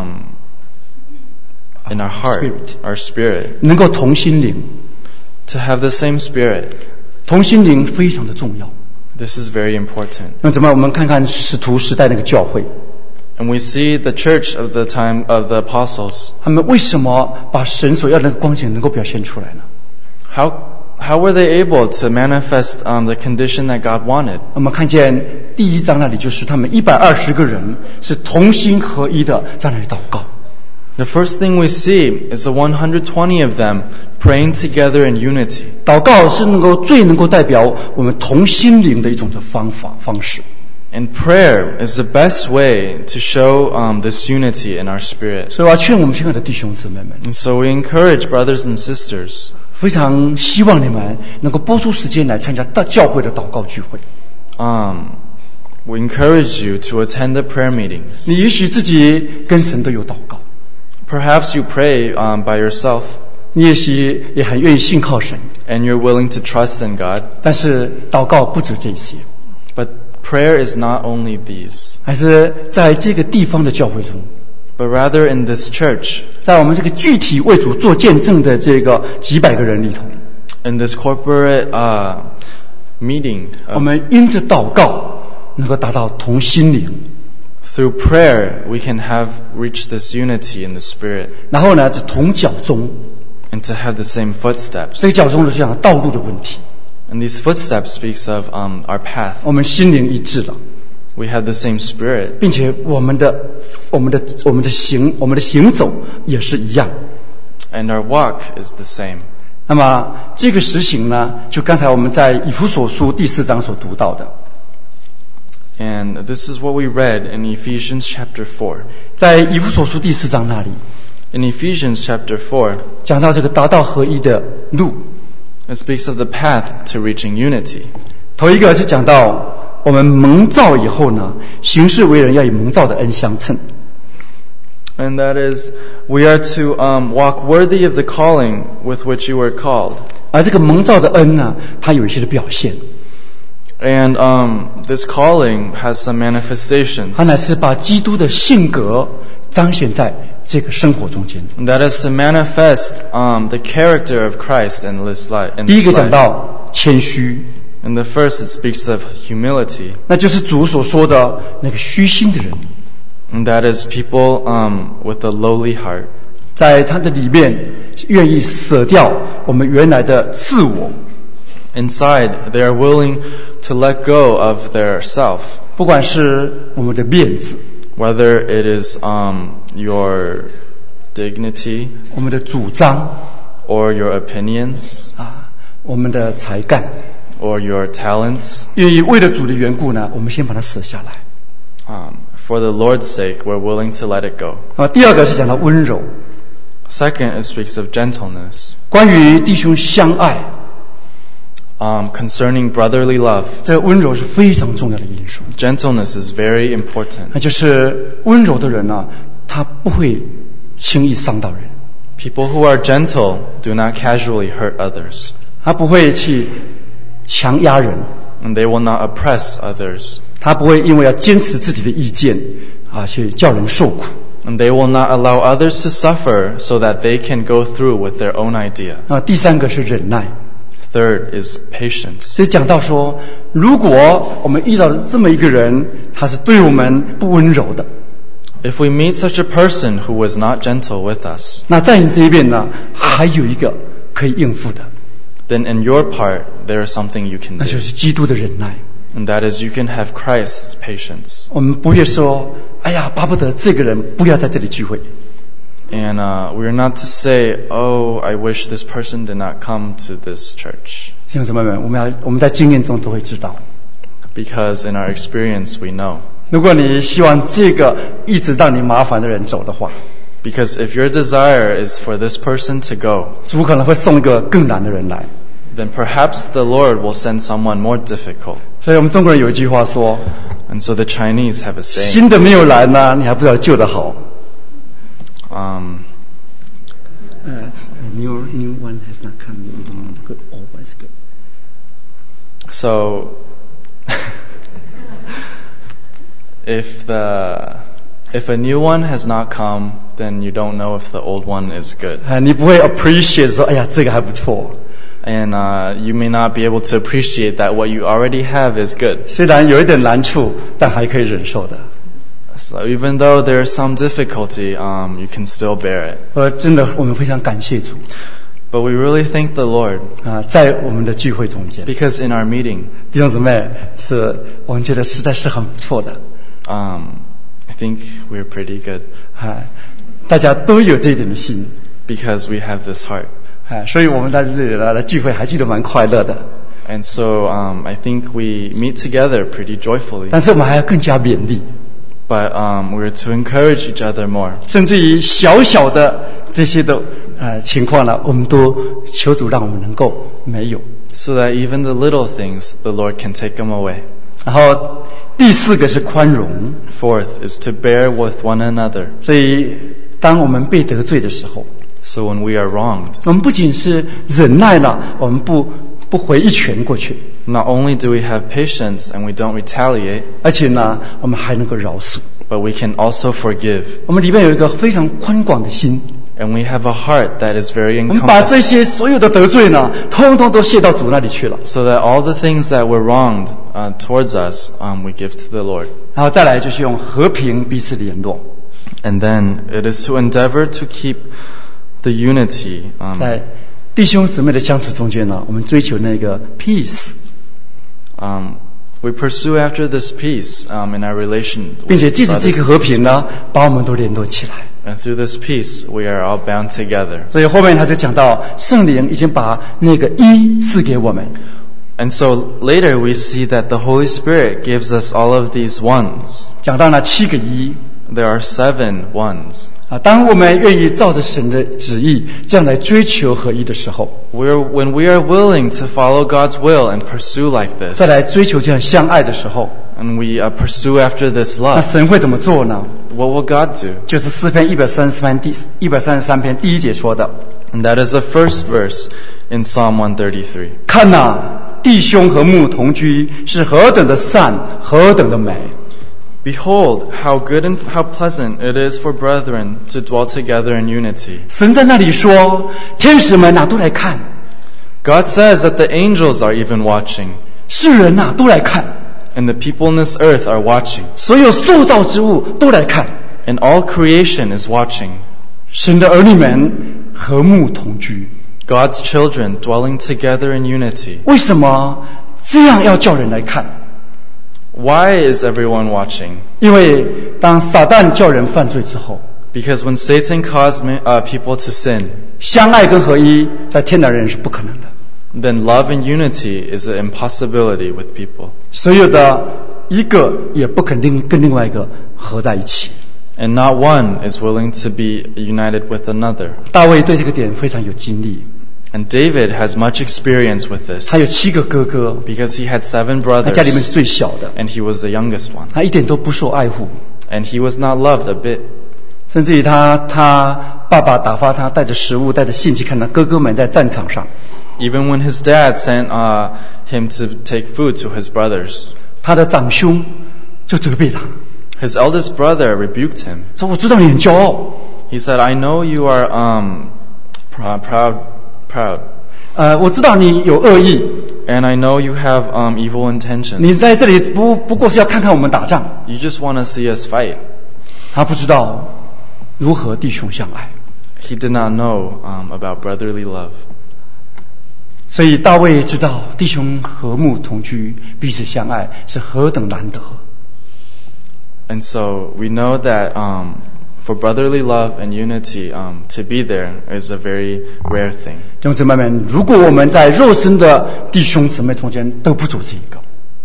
heart, Spirit. our spirit. 能够同心灵， To have the same spirit. 同心灵非常的重要。 This is very important. 那怎么样？我们看看使徒时代那个教会， And we see the church of the time of the apostles. 他们为什么把神所要的那个光景能够表现出来呢？ How were they able to manifest the condition that God wanted? 我们看见第1章那里，就是他们120个人是同心合一的在那里祷告。 The first thing we see is the 120 of them praying together in unity. 祷告是最能够代表我们同心灵的一种的方式。 And prayer is the best way to show this unity in our spirit. 所以我要劝我们亲爱的弟兄姊妹们， And so we encourage brothers and sisters. 非常希望你们能够拨出时间来参加大教会的祷告聚会。 We encourage you to attend the prayer meetings. 你也许自己跟神都有祷告， Perhaps you pray by yourself 你也许也很愿意信靠神， and you're willing to trust in God. 但是祷告不止这些， But prayer is not only these, 还是在这个地方的教会中， but rather in this church, 在我们这个具体为主做见证的这个几百个人里头， in this corporate meeting. 我们因着祷告能够达到同心灵， Through prayer, we can reach this unity in the spirit 然后呢是同脚中， and to have the same 这 footsteps. 个脚中是讲道路的问题， And these footsteps speaks of our path. 我们心灵一致了， We have the same spirit, 并且我们的行走也是一样。 and our walk is the same. 那么这个实行呢，就刚才我们在以弗所书第4章所读到的， And this is what we read in Ephesians chapter 4. 在以弗所书第4章那里 In Ephesians chapter 4, 讲到这个达到合一的路。 it speaks of the path to reaching unity. 头一个是讲到我们蒙召以后呢，行事为人要以蒙召的恩相称。 And that is, we are to walk worthy of the calling with which you were called. 而这个蒙召的恩呢，它有一些的表现， And this calling has some manifestations. 它乃是把基督的性格彰显在这个生活中间。 And that is to manifest the character of Christ in this life. 第一个讲到谦虚， In the first, it speaks of humility. 那就是主所说的那个虚心的人， And that is people with a lowly heart. 在他的里面愿意舍掉我们原来的自我， Inside, they are willing to let go of their self, 不管是我们的面子， whether it is your dignity 我们的主张 or your opinions 啊，我们的才干， or your talents. 愿意为了主的缘故呢，我们先把它舍下来。 For the Lord's sake, we're willing to let it go. 第二个是讲到温柔， Second, it speaks of gentleness. 关于弟兄相爱， Concerning brotherly love, 这个温柔是非常重要的因素。 gentleness is very important. 那就是温柔的人呢，他不会轻易伤到人， People who are gentle do not casually hurt others, 他不会去强压人， and they will not oppress others, 他不会因为要坚持自己的意见去叫人受苦。 and they will not allow others to suffer so that they can go through with their own idea. 第三个是忍耐。 Third is patience. 所以讲到说，如果我们遇到这么一个人，他是对我们不温柔的， If we meet such a person who was not gentle with us, 那在你这一边呢，还有一个可以应付的， then in your part, there is something you can 那就 do. 是基督的忍耐。 And that is you can have Christ's patience. 我们不会说，哎呀，巴不得这个人不要在这里聚会。 And we're not to say, oh, I wish this person did not come to this church. 弟兄姊妹们，我们在经验中都会知道， Because in our experience, we know. 如果你希望这个一直让你麻烦的人走的话， Because if your desire is for this person to go, 主可能会送一个更难的人来。 then perhaps the Lord will send someone more difficult. 所以我们中国人有一句话说， And so the Chinese have a saying, 新的没有来呢，你还不知道旧的好。New one has not come. You don't know the good. Old one is good. so if a new one has not come, then you don't know if the old one is good. 你不会 appreciate 说，哎呀，这个还不错。 And you may not be able to appreciate that what you already have is good. 虽然有一点难处，但还可以忍受的。 So even though there is some difficulty, you can still bear it. 真的，我们非常感謝主 But we really thank the Lord 在我们的聚會中間， because in our meeting, 弟兄姊妹我们覺得實在是很不錯的。 I think we're pretty good 大家都有這一點的心 because we have this heart. 所以我們在這裡來聚會還聚得蠻快樂的。 And so I think we meet together pretty joyfully. 但是我們還要更加勉勵， But we're to encourage each other more. 甚至於小小的這些的情況呢，我們都求主讓我們能夠沒有。 So that even the little things, the Lord can take them away. 然後第四個是寬容， Fourth is to bear with one another. 所以當我們被得罪的時候， So when we are wronged, 我們不僅是忍耐了，我們不回一拳過去， not only do we have patience and we don't retaliate, 而且呢，我們還能夠饒恕。 but we can also forgive. 我們裡面有一個非常寬廣的心， And we have a heart that is very 我們把這 encompassing. 些所有的得罪呢，通通都卸到主那裡去了。 So that all the things that were wronged towards us, we give to the Lord. 然後再來就是用和平彼此聯絡， And then it is to endeavor to keep the unity. 在弟兄姊妹的相處中間呢，我們追求那個 peace， We pursue after this peace in our relation 並 with 且借着 brothers 這 and 個和平 sisters. 呢，把我們都聯絡起來。 And through this peace, we are all bound together. 所以後面他就講到聖靈已經把那個一賜給我們， And so later we see that the Holy Spirit gives us all of these ones. 講到那7個一， there are 7 ones. 当我们愿意照着神的旨意这样来追求合一的时候， When we are willing to follow God's will and pursue like 再 this, 来追求这样相爱的时候， and we pursue after this 那 love, 神会怎么做呢？ what will God do? 就是诗篇133篇第1节说的， And that is the first verse in Psalm 133. 看哪，弟兄和睦同居是何等的善，何等的美。 Behold, how good and how pleasant it is for brethren to dwell together in unity. 神在那里说，天使们都来看， God says that the angels are even watching, 世人都来看， and the people in this earth are watching, 所有受造之物都来看， and all creation is watching. 神的儿女们和睦同居。 God's children dwelling together in unity. 为什么这样要叫人来看？ Why is everyone watching? 因为当撒旦叫人犯罪之后， Because when Satan caused people to sin, 相爱跟合一在天然人是不可能的。 then love and unity is an impossibility with people. 所有的一个也不肯跟另外一个合在一起。 And not one is willing to be united with another. 大卫对这个点非常有经历， And David has much experience with this 他有7个哥哥， because he had 7 他家里面是 brothers 最小的， and he was the youngest one. 他一点都不受爱护， And he was not loved a bit. 甚至于他爸爸打发他带着食物带着信去看到哥哥们在战场上， Even when his dad sent him to take food to his brothers, 他的长兄就责备他， his eldest brother rebuked him. 说我知道你很骄傲， He said, I know you are proud, 我知道你有恶意， and I know you have evil 你 intentions. 在这里不过是要看看我们打仗， You just want to see us fight. 他不知道如何弟兄相爱。 He did not know about brotherly love. 所以大卫知道弟兄和睦同居彼此相爱是何等难得。 And so we know that for brotherly love and unity to be there is a very rare thing. 弟兄姊妹们，如果我们在肉身的弟兄姊妹中间得不住这一个，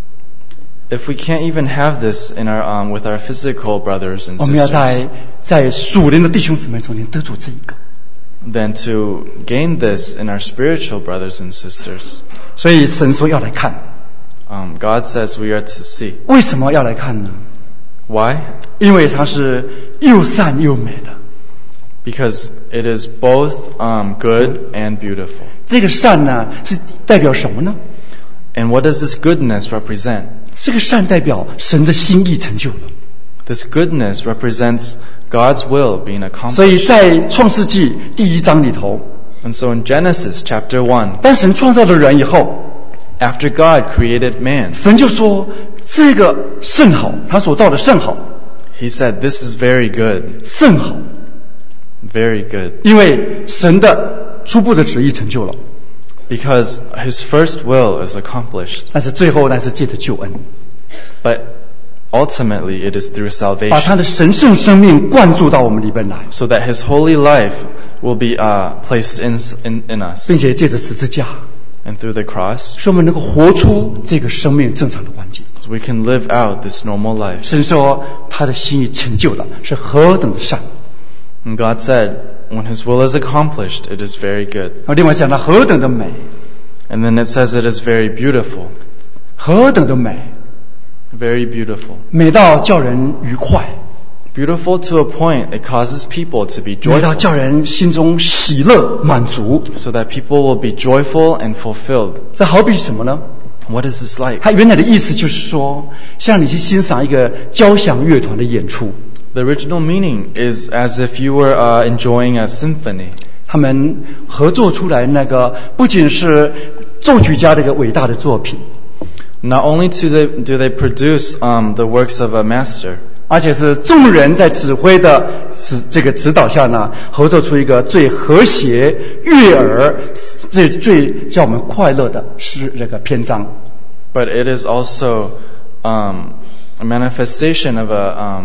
If we can't even have this in our with our physical brothers and 我们要 sisters, 在属灵的弟兄姊妹中间得住这一个。 then to gain this in our spiritual brothers and sisters, 所以神说要来看， God says we are to see. 为什么要来看呢？ Why? 因为它是又善又美的。 Because it is both good and beautiful. 这个善呢，是代表什么呢？ And what does this goodness represent? 这个善代表神的心意成就了。 This goodness represents God's will being 所以 accomplished. 在创世纪第1章里头， And so in Genesis chapter 1, 当神创造了人以后， after God created man, 神就说这个甚好，他所造的甚好， He said, this is very good, 甚好， very good. 因为神的初步的旨意成就了， Because His first will is accomplished. 但是最后那是借着救恩， But ultimately it is through 把他 salvation. 的神圣生命灌注到我们里边来， So that His holy life will be placed in us. 并且借着十字架， And through the cross, 使我们能够活出这个生命正常的关系。 so we can live out this normal life. 神说他的心意成就了，是何等的善。 And God said, when His will is accomplished, it is very good. 另外讲到何等的美， And then it says it is very beautiful. 何等的美， Very beautiful. 美到叫人愉快， Beautiful to a point it causes people to be 美到 joyful. 叫人心中喜乐满足。 So that people will be joyful and fulfilled. 这好比什么呢？ What is this like? 它原来的意思就是说，像你去欣赏一个交响乐团的演出， The original meaning is as if you were enjoying a symphony. 他们合作出来那个不仅是作曲家的一个伟大的作品， Not only do they produce the works of a master, 而且是众人在指挥的这个指导下呢，合作出一个最和谐、悦耳、最叫我们快乐的诗这个篇章。 but it is also a manifestation of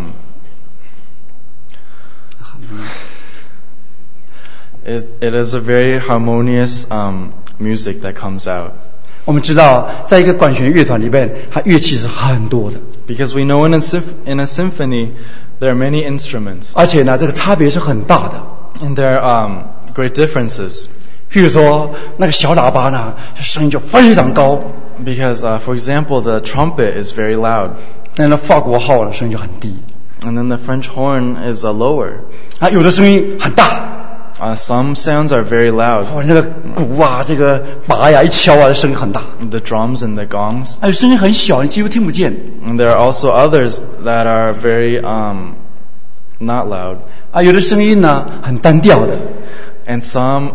it is a very harmonious music that comes out. 我们知道，在一个管弦乐团里面，它乐器是很多的。 Because we know in a symphony, There are many instruments, 而且呢，这个差别是很大的。 and there are great differences. 譬如说，那个小喇叭呢，声音就非常高； Because, for example, the trumpet is very loud, 那法国号的声音就很低。 and then the French horn is lower. 有的声音很大， Some sounds are very loud. 那个鼓啊，这个拔呀一敲啊，声音很大； The drums and the gongs. 还有声音很小，你几乎听不见。 And there are also others that are very not loud. 有的声音呢很单调的， And some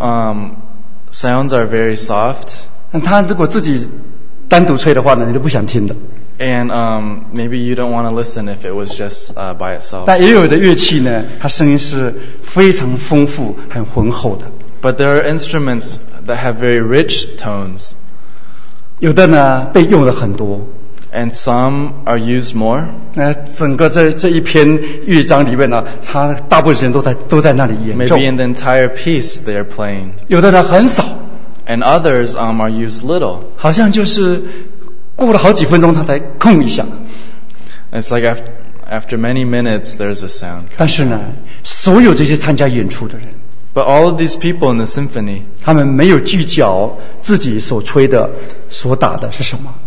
sounds are very soft. 他如果自己单独吹的话呢，你都不想听的。 And maybe you don't want to listen if it was just by itself. 但也有的乐器呢，它声音是非常丰富、很浑厚的。 But there are instruments that have very rich tones. 有的呢被用了很多。 And some are used more. 整个这一篇乐章里面呢，它大部分时间都在那里演奏。 Maybe in the entire piece they are playing. 有的呢很少， And others are used little. 好像就是过了好几分钟，它才空一下。 It's like after many minutes there's a sound. 但是呢，所有这些参加演出的人， But all of these people in the symphony, 他们没有聚焦自己所吹的、所打的是什么，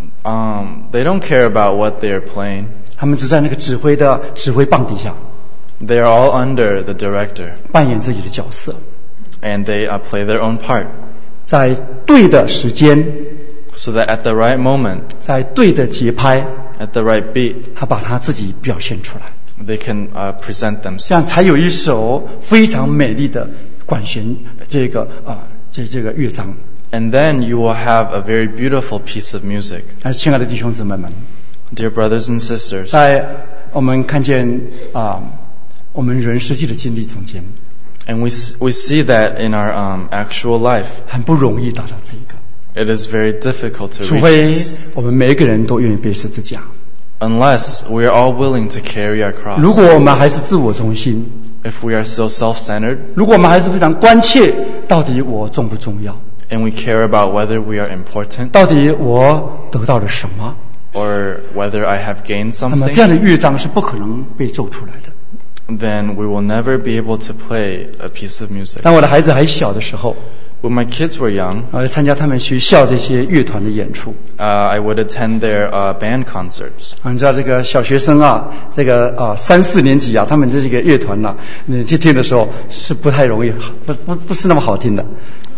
they don't care about what they are playing. 他们只在那个指挥棒底下 They are all under the director. 扮演自己的角色， And they play their own part. 在对的时间， So that at the right moment, 在对的节拍， at the right beat, 他把他自己表现出来， they can present 这 themselves. 样才有一首非常美丽的管弦这个乐章。 And then you will have a very beautiful piece of music. 亲爱的弟兄姊妹们， Dear brothers and sisters, 在我们看见我们人实际的经历中间， and we see that in our actual life, 很不容易达到这个， it is very difficult to 除 reach 非 this, 我们每一个人都愿意背十字架。 unless we are all willing to carry our 如 cross. 果我们还是自我中心， If we are still self-centered, 如果我们还是非常关切到底我重不重要， and we care about whether we are important, 到底我得到了什么， or whether I have gained 那么这样 something, 的乐章是不可能被奏出来的。 then we will never be able to play a piece of music. 当我的孩子还小的时候， When my kids were young, 参加他们学校这些乐团的演出。 I would attend their band concerts. 你知道这个小学生啊，这个3、4年级啊，他们这个乐团呢，你去听的时候是不太容易，不是那么好听的。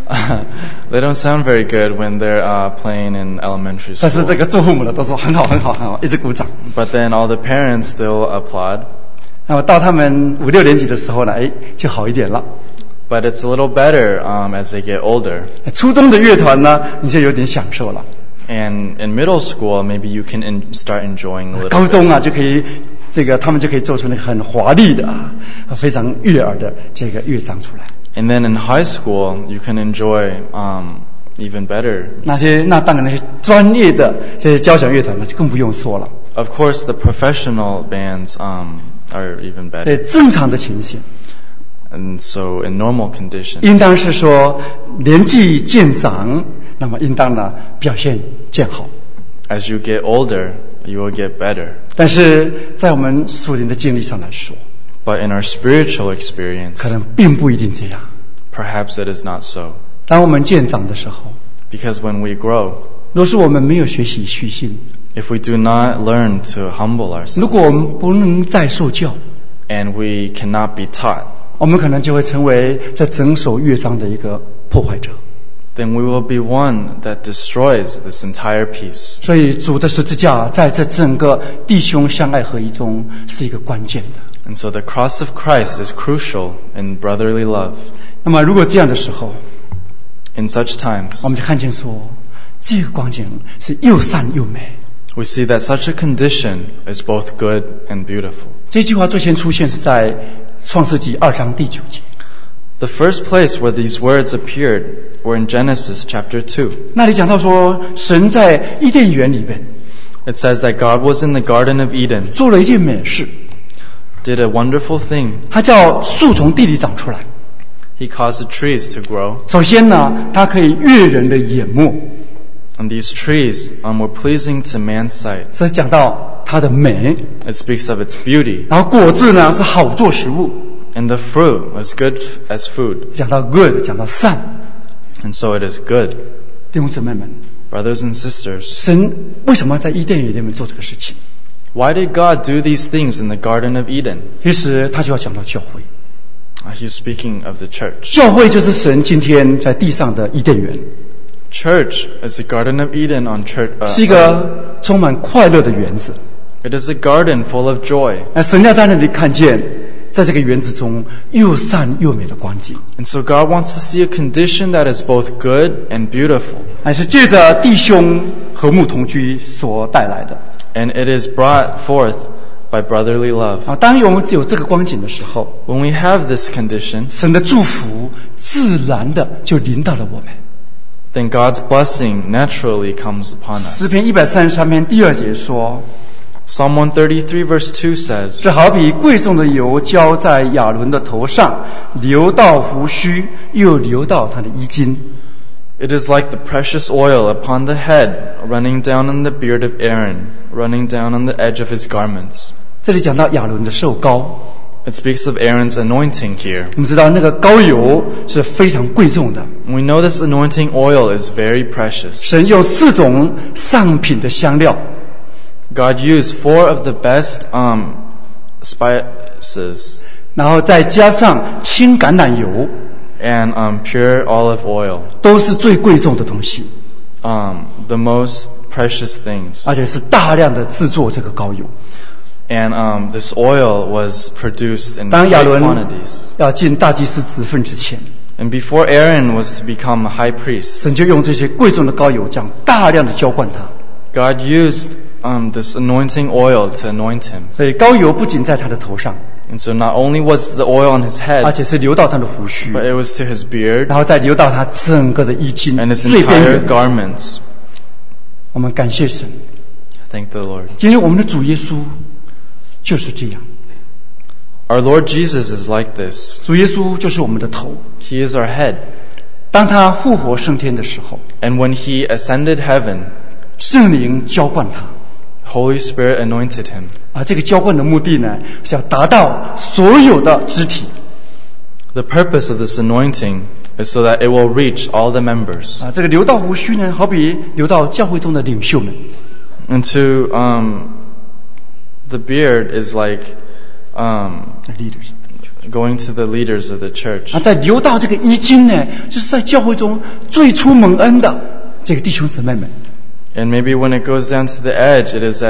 They don't sound very good when they're playing in elementary 但是 school. 这个做父母的都说很好很好很好，一直鼓掌。 But then all the parents still applaud. 那么到他们5、6年级的时候呢，就好一点了。 But it's a little better as they get older. 初中的乐团呢，你就有点享受了。 And in middle school, maybe you can start enjoying a little 高 bit. 中啊，就可以他们就可以做出那个很华丽的非常悦耳的这个乐章出来。 And then in high school, you can enjoy even better. 那当然那些专业的这些交响乐团呢，就更不用说了。 Of course, the professional bands are even 在 better. 正常的情形， And so in normal 应 conditions, 当是说年纪渐长，那么应当呢表现渐好。 as you get older, you will get better. 但是在我们属灵的经历上来说， But in our spiritual 可 experience, 能并不一定这样。 perhaps it is not so. 当我们渐长的时候， Because when we grow, 若是我们没有学习虚心， if we do not learn to humble 如果我 ourselves, 们不能再受教， and we cannot be taught, 我们可能就会成为这整首乐章的一个破坏者。 then we will be one that destroys this entire piece. 所以主的十字架在这整个弟兄相爱合一中是一个关键的。 And so the cross of Christ is crucial in brotherly love. 那么如果这样的时候， In such times, 我们就看见说，这个光景是又善又美。 we see that such a condition is both good and beautiful. 这句话最先出现是在创世纪2章第9节。 The first place where these words appeared were in Genesis chapter 2. 那里讲到说，神在伊甸园里面 It says that God was in the Garden of Eden, 做了一件美事， did a wonderful thing. 他叫树从地里长出来。 He caused the trees to grow, 首先呢，它可以悦人的眼目， and these trees were pleasing to man's sight. 所以讲到它的美， It speaks of its beauty. 然后果子呢是好做食物， And the fruit was good as food. 讲到 good， 讲到善。 And so it is good. 弟兄姊妹们， Brothers and sisters, 神为什么在伊甸园里面做这个事情？ why did God do these things in the Garden of Eden? 其实他就要讲到教会， He's speaking of the church. 教会就是神今天在地上的伊甸园， Church is the Garden of Eden on church. 是一个充满快乐的园子。 It is a garden full of joy. 神要在那里看见，在这个园子中又善又美的光景， And so God wants to see a condition that is both good and beautiful. 还是借着弟兄和睦同居所带来的。 And it is brought forth by brotherly love. 当我们有这个光景的时候， When we have this condition, 神的祝福自然的就临到了我们。 then God's blessing naturally comes upon 诗 us. 篇133篇第2节说， Psalm 133 verse 2 says, 这好比贵重的油浇在亚伦的头上，流到胡须，又流到他的衣襟。 It is like the precious oil upon the head, running down on the beard of Aaron, running down on the edge of his garments. 这里讲到亚伦的受膏， It speaks of Aaron's anointing here. 我们知道那个膏油是非常贵重的， We know this anointing oil is very precious. 神用4种上品的香料， God used 4 of the best spices 然后再加上青橄榄油， and pure olive oil, 都是最贵重的东西， the most precious things. 而且是大量的制作这个膏油。 And this oil was produced in 当 great 亚伦 quantities. 要进大祭司职分之前， And before Aaron was to become a high priest, 神就用这些贵重的膏油，这样大量的浇灌他。 God used this anointing oil to anoint him. 所以膏油不仅在他的头上， And so not only was the oil on his 而 head, 且是流到他的胡须， but it was to his beard 然后再流到他整个的衣襟 and his 最边 entire 缘。 garments. 我们感谢神， Thank the Lord. 今天我们的主耶稣就是这样， Our Lord Jesus is like this. 主耶稣就是我们的头。 He is our head. 当他复活升天的时候， And when he ascended heaven, 圣灵浇灌他， Holy Spirit anointed him. 这个浇灌的目的呢，是要达到所有的肢体。 The purpose of this anointing is so that it will reach all the members. 这个流到胡须呢，好比流到教会中的领袖们。 And to the beard is like leaders going to the leaders of the church. 再流到这个衣襟呢，就是在教会中最初蒙恩的这个弟兄姊妹们。 And maybe when it goes down to the edge, it is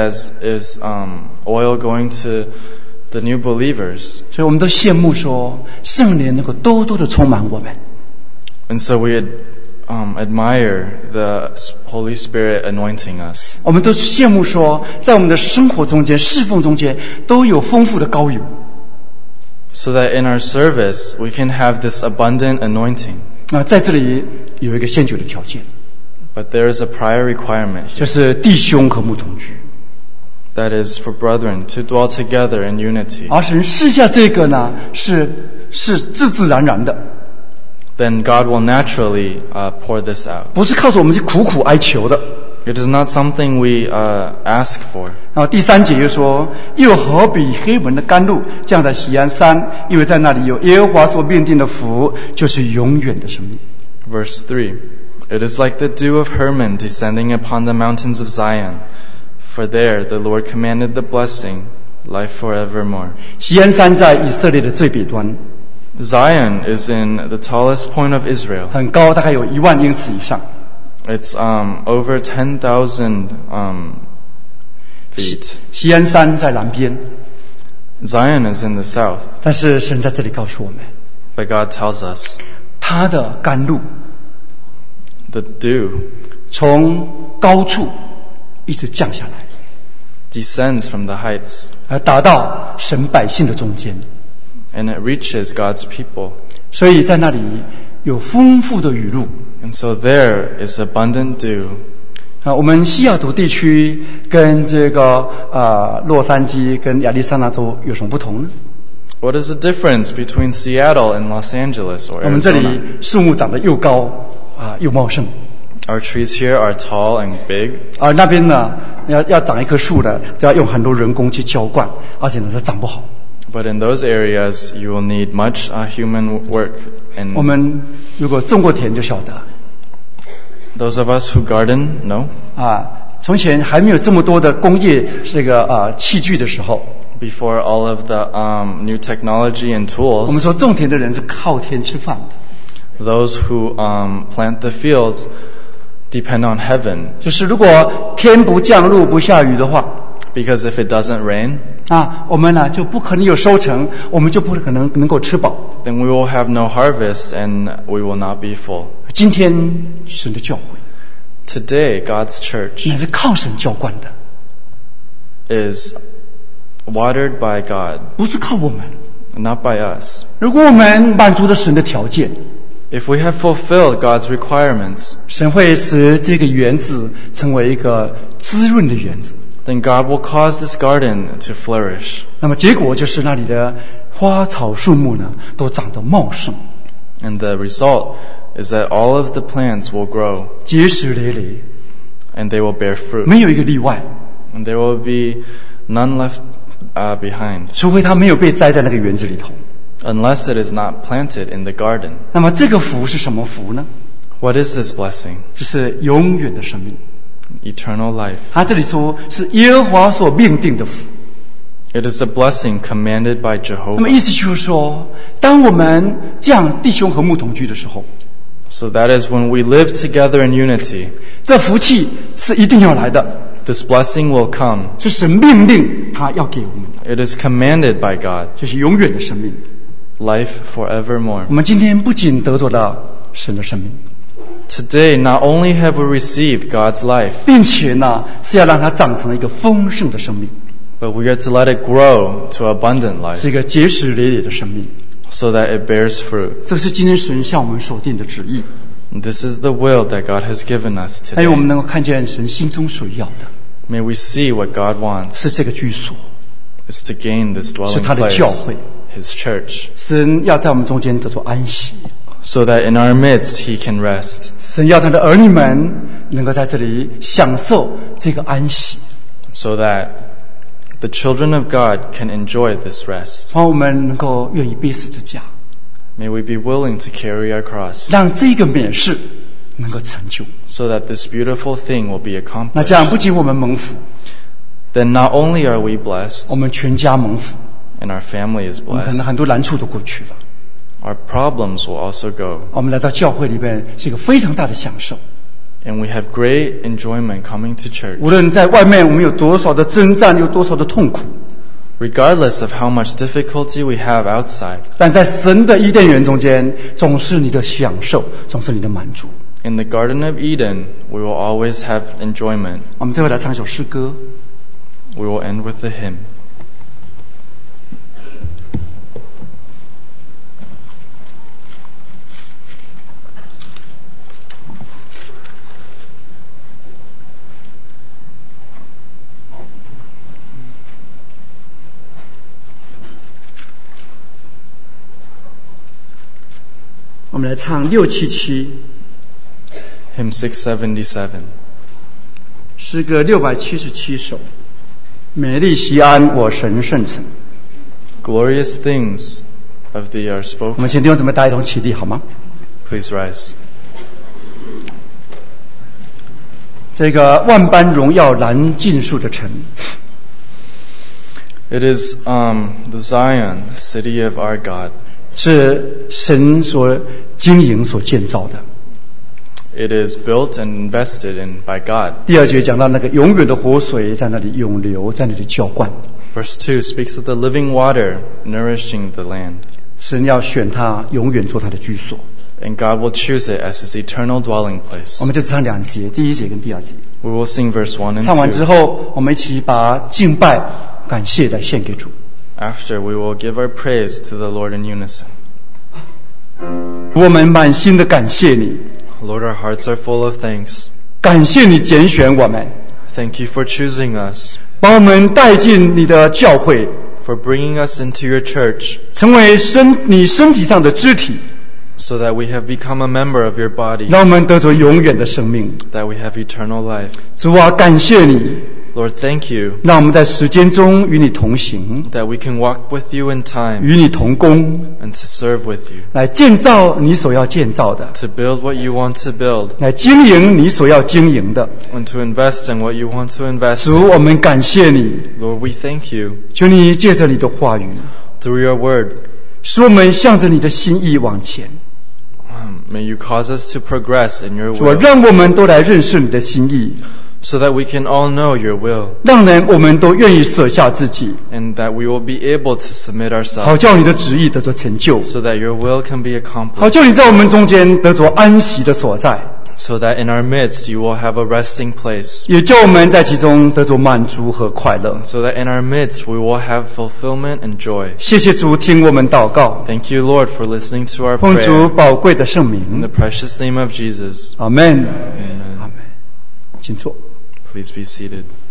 oil going to the new believers. 所以我们都羡慕说，圣灵能够多多的充满我们。 And so we admire the Holy Spirit anointing us. 我们都羡慕说，在我们的生活中间、侍奉中间，都有丰富的膏油。 So that in our service, we can have this abundant anointing. 在这里有一个先决的条件， But there is a prior requirement 就 here. 是弟兄和睦同居。 That is for brethren to dwell together in unity. 而神赐下这个呢，是自然然的， Then God will naturally pour this out. 不是靠着我们去苦苦哀求的。 It is not something we ask for. 然后第3节又说，又好比黑门的甘露降在锡安山，因为在那里有耶和华所命定的福，就是永远的生命。 Verse 3. It is like the dew of Hermon descending upon the mountains of Zion. For there the Lord commanded the blessing, life forevermore. 锡安山在以色列的最北端， Zion is in the tallest point of Israel. 很高，大概有10000英尺以上。 It's over 10,000 feet. 锡安山在南边， Zion is in the south. 但是神在这里告诉我们， But God tells us 他的甘露 the dew 从高处一直降下来， descends from the heights 打到神百姓的中间， and it reaches God's people. 所以在那里有丰富的雨露。 And so there is abundant dew. 我们西雅图地区跟这个洛杉矶跟亚利桑那州有什么不同呢？ What is the difference between Seattle and Los Angeles or 我们这里 Arizona? 树木长得又高又茂盛， Our trees here are tall and big. 而那边呢，要长一棵树呢，就要用很多人工去浇灌，而且呢，它长不好。 But in those areas, you will need much human work. 我 And 们如果种过田就晓得 those of us who garden know. 从前还没有这么多的工业器具的时候， Before all of the new technology and 我们 tools, 说种田的人是靠天吃饭的， those who plant the fields depend on heaven. 就是如果天不降露不下雨的话， Because if it doesn't rain, 我们呢就不可能有收成，我们就不可能能够吃饱。 then we will have no harvest and we will not be full. 今天神的教会 Today, God's church 乃是靠神浇灌的， is watered by God, 不是靠我们。 not by us. 如果我们满足了神的条件， If we have fulfilled God's requirements, 神会使这个园子成为一个滋润的园子。 then God will cause this garden to flourish. 那么结果就是那里的花草树木呢，都长得茂盛， And the result is that all of the plants will grow 结实累累， and they will bear fruit. 没有一个例外， And there will be none left behind, 除非它没有被栽在那个园子里头。 unless it is not planted in the garden. 那么这个福是什么福呢？ What is this blessing? 就是永远的生命。 Eternal life. 他这里说是耶和华所命定的福。 It is a blessing commanded by 那么 Jehovah. 意思就是说，当我们这样弟兄和睦同居的时候， So that is when we live together in unity, 这福气是一定要来的， this blessing will come. 是神命令他要给我们的， It is commanded by God, 就是永远的生命。 life forevermore. 我们今天不仅得着了神的生命， Today, not only have we received God's life, 并且呢是要让它长成一个丰盛的生命， but we are to let it grow to abundant 是 life, 一个结实累累的生命。 so that it bears fruit. 这是今天神向我们所定的旨意， This is the will that God has given us 还有我们 today. 能够看见神心中所要的 May we see what God 是 wants 这个居所， is to gain this 是 dwelling 他的 place, 教会。 His church, 神要在我们中间得着安息， so that in our midst He can rest, 神要他的儿女们能够在这里享受这个安息， so that the children of God can enjoy this rest. 让我们能够愿意背十字架， May we be willing to carry our cross, 让这个美事能够成就。 so that this beautiful thing will be 那 accomplished. 这样不仅我们蒙福， Then not only are we blessed, 我们全家蒙福， and our family is 我们可能 blessed, 很多难处都过去了。 our problems will also go, 我们来到教会里面是一个非常大的享受， and we have great enjoyment coming to church. 无论在外面我们有多少的征战，有多少的痛苦， Regardless of how much difficulty we have outside, 但在神的伊甸园中间，总是你的享受，总是你的满足。 in the Garden of Eden, we will always have enjoyment. 我们最后来唱一首诗歌， We will end with a hymn. 《我们来唱677 Hymn 677. 诗歌677首，美丽西安，我神圣城。 Glorious things of thee are 我 spoken. 们请弟兄姊妹大家一同起立好吗？ Please rise. 这个万般荣耀难尽数的城， It is the Zion, the city of our God. 是神所经营、所建造的。 It is built and invested in by God. 第2节讲到那个永远的活水在那里涌流，在那里浇灌。 Verse 2 speaks of the living water nourishing the land. 神要选他永远做他的居所。 And God will choose it as His eternal dwelling place. 我们就唱2节，第1节跟第2节。 We will sing verse 1 and 唱完之 2. 后，我们一起把敬拜、感谢来献给主。 After, we will give our praise to the Lord in unison. 我们满心的感谢你， Lord, our hearts are full of thanks. 感谢你拣选我们， Thank you for choosing us, 把我们带进你的教会， for bringing us into your church, 成为你身体上的肢体， so that we have become a member of your body, 让我们得着永远的生命。 that we have eternal life. 主啊，感谢你， Lord, thank you 让我们在时间中与你同行， that we can walk with you in time 与你同工， and to serve with you, 来建造你所要建造的， to build what you want to build, 来经营你所要经营的。 and to invest in what you want to invest 主， in. 我们感谢你， Lord, we thank you 求你借着你的话语， through your word. 使我们向着你的心意往前。 May you cause us to progress in your 主啊， will, 让我们都来认识你的心意， so that we can all know your will, 让我们都愿意舍下自己， and that we will be able to submit 好 ourselves, 叫你的旨意得着成就， so that your will can be 好 accomplished, 叫你在我们中间得着安息的所在， so that in our midst you will have a resting place, 也叫我们在其中得着满足和快乐。 so that in our midst we will have fulfillment and joy. 谢谢主，听我们祷告， Thank you, Lord, for listening to our 奉主 prayer. 宝贵的圣 In the 名， precious name of Jesus. 阿门。 Amen. 请坐。 Please be seated.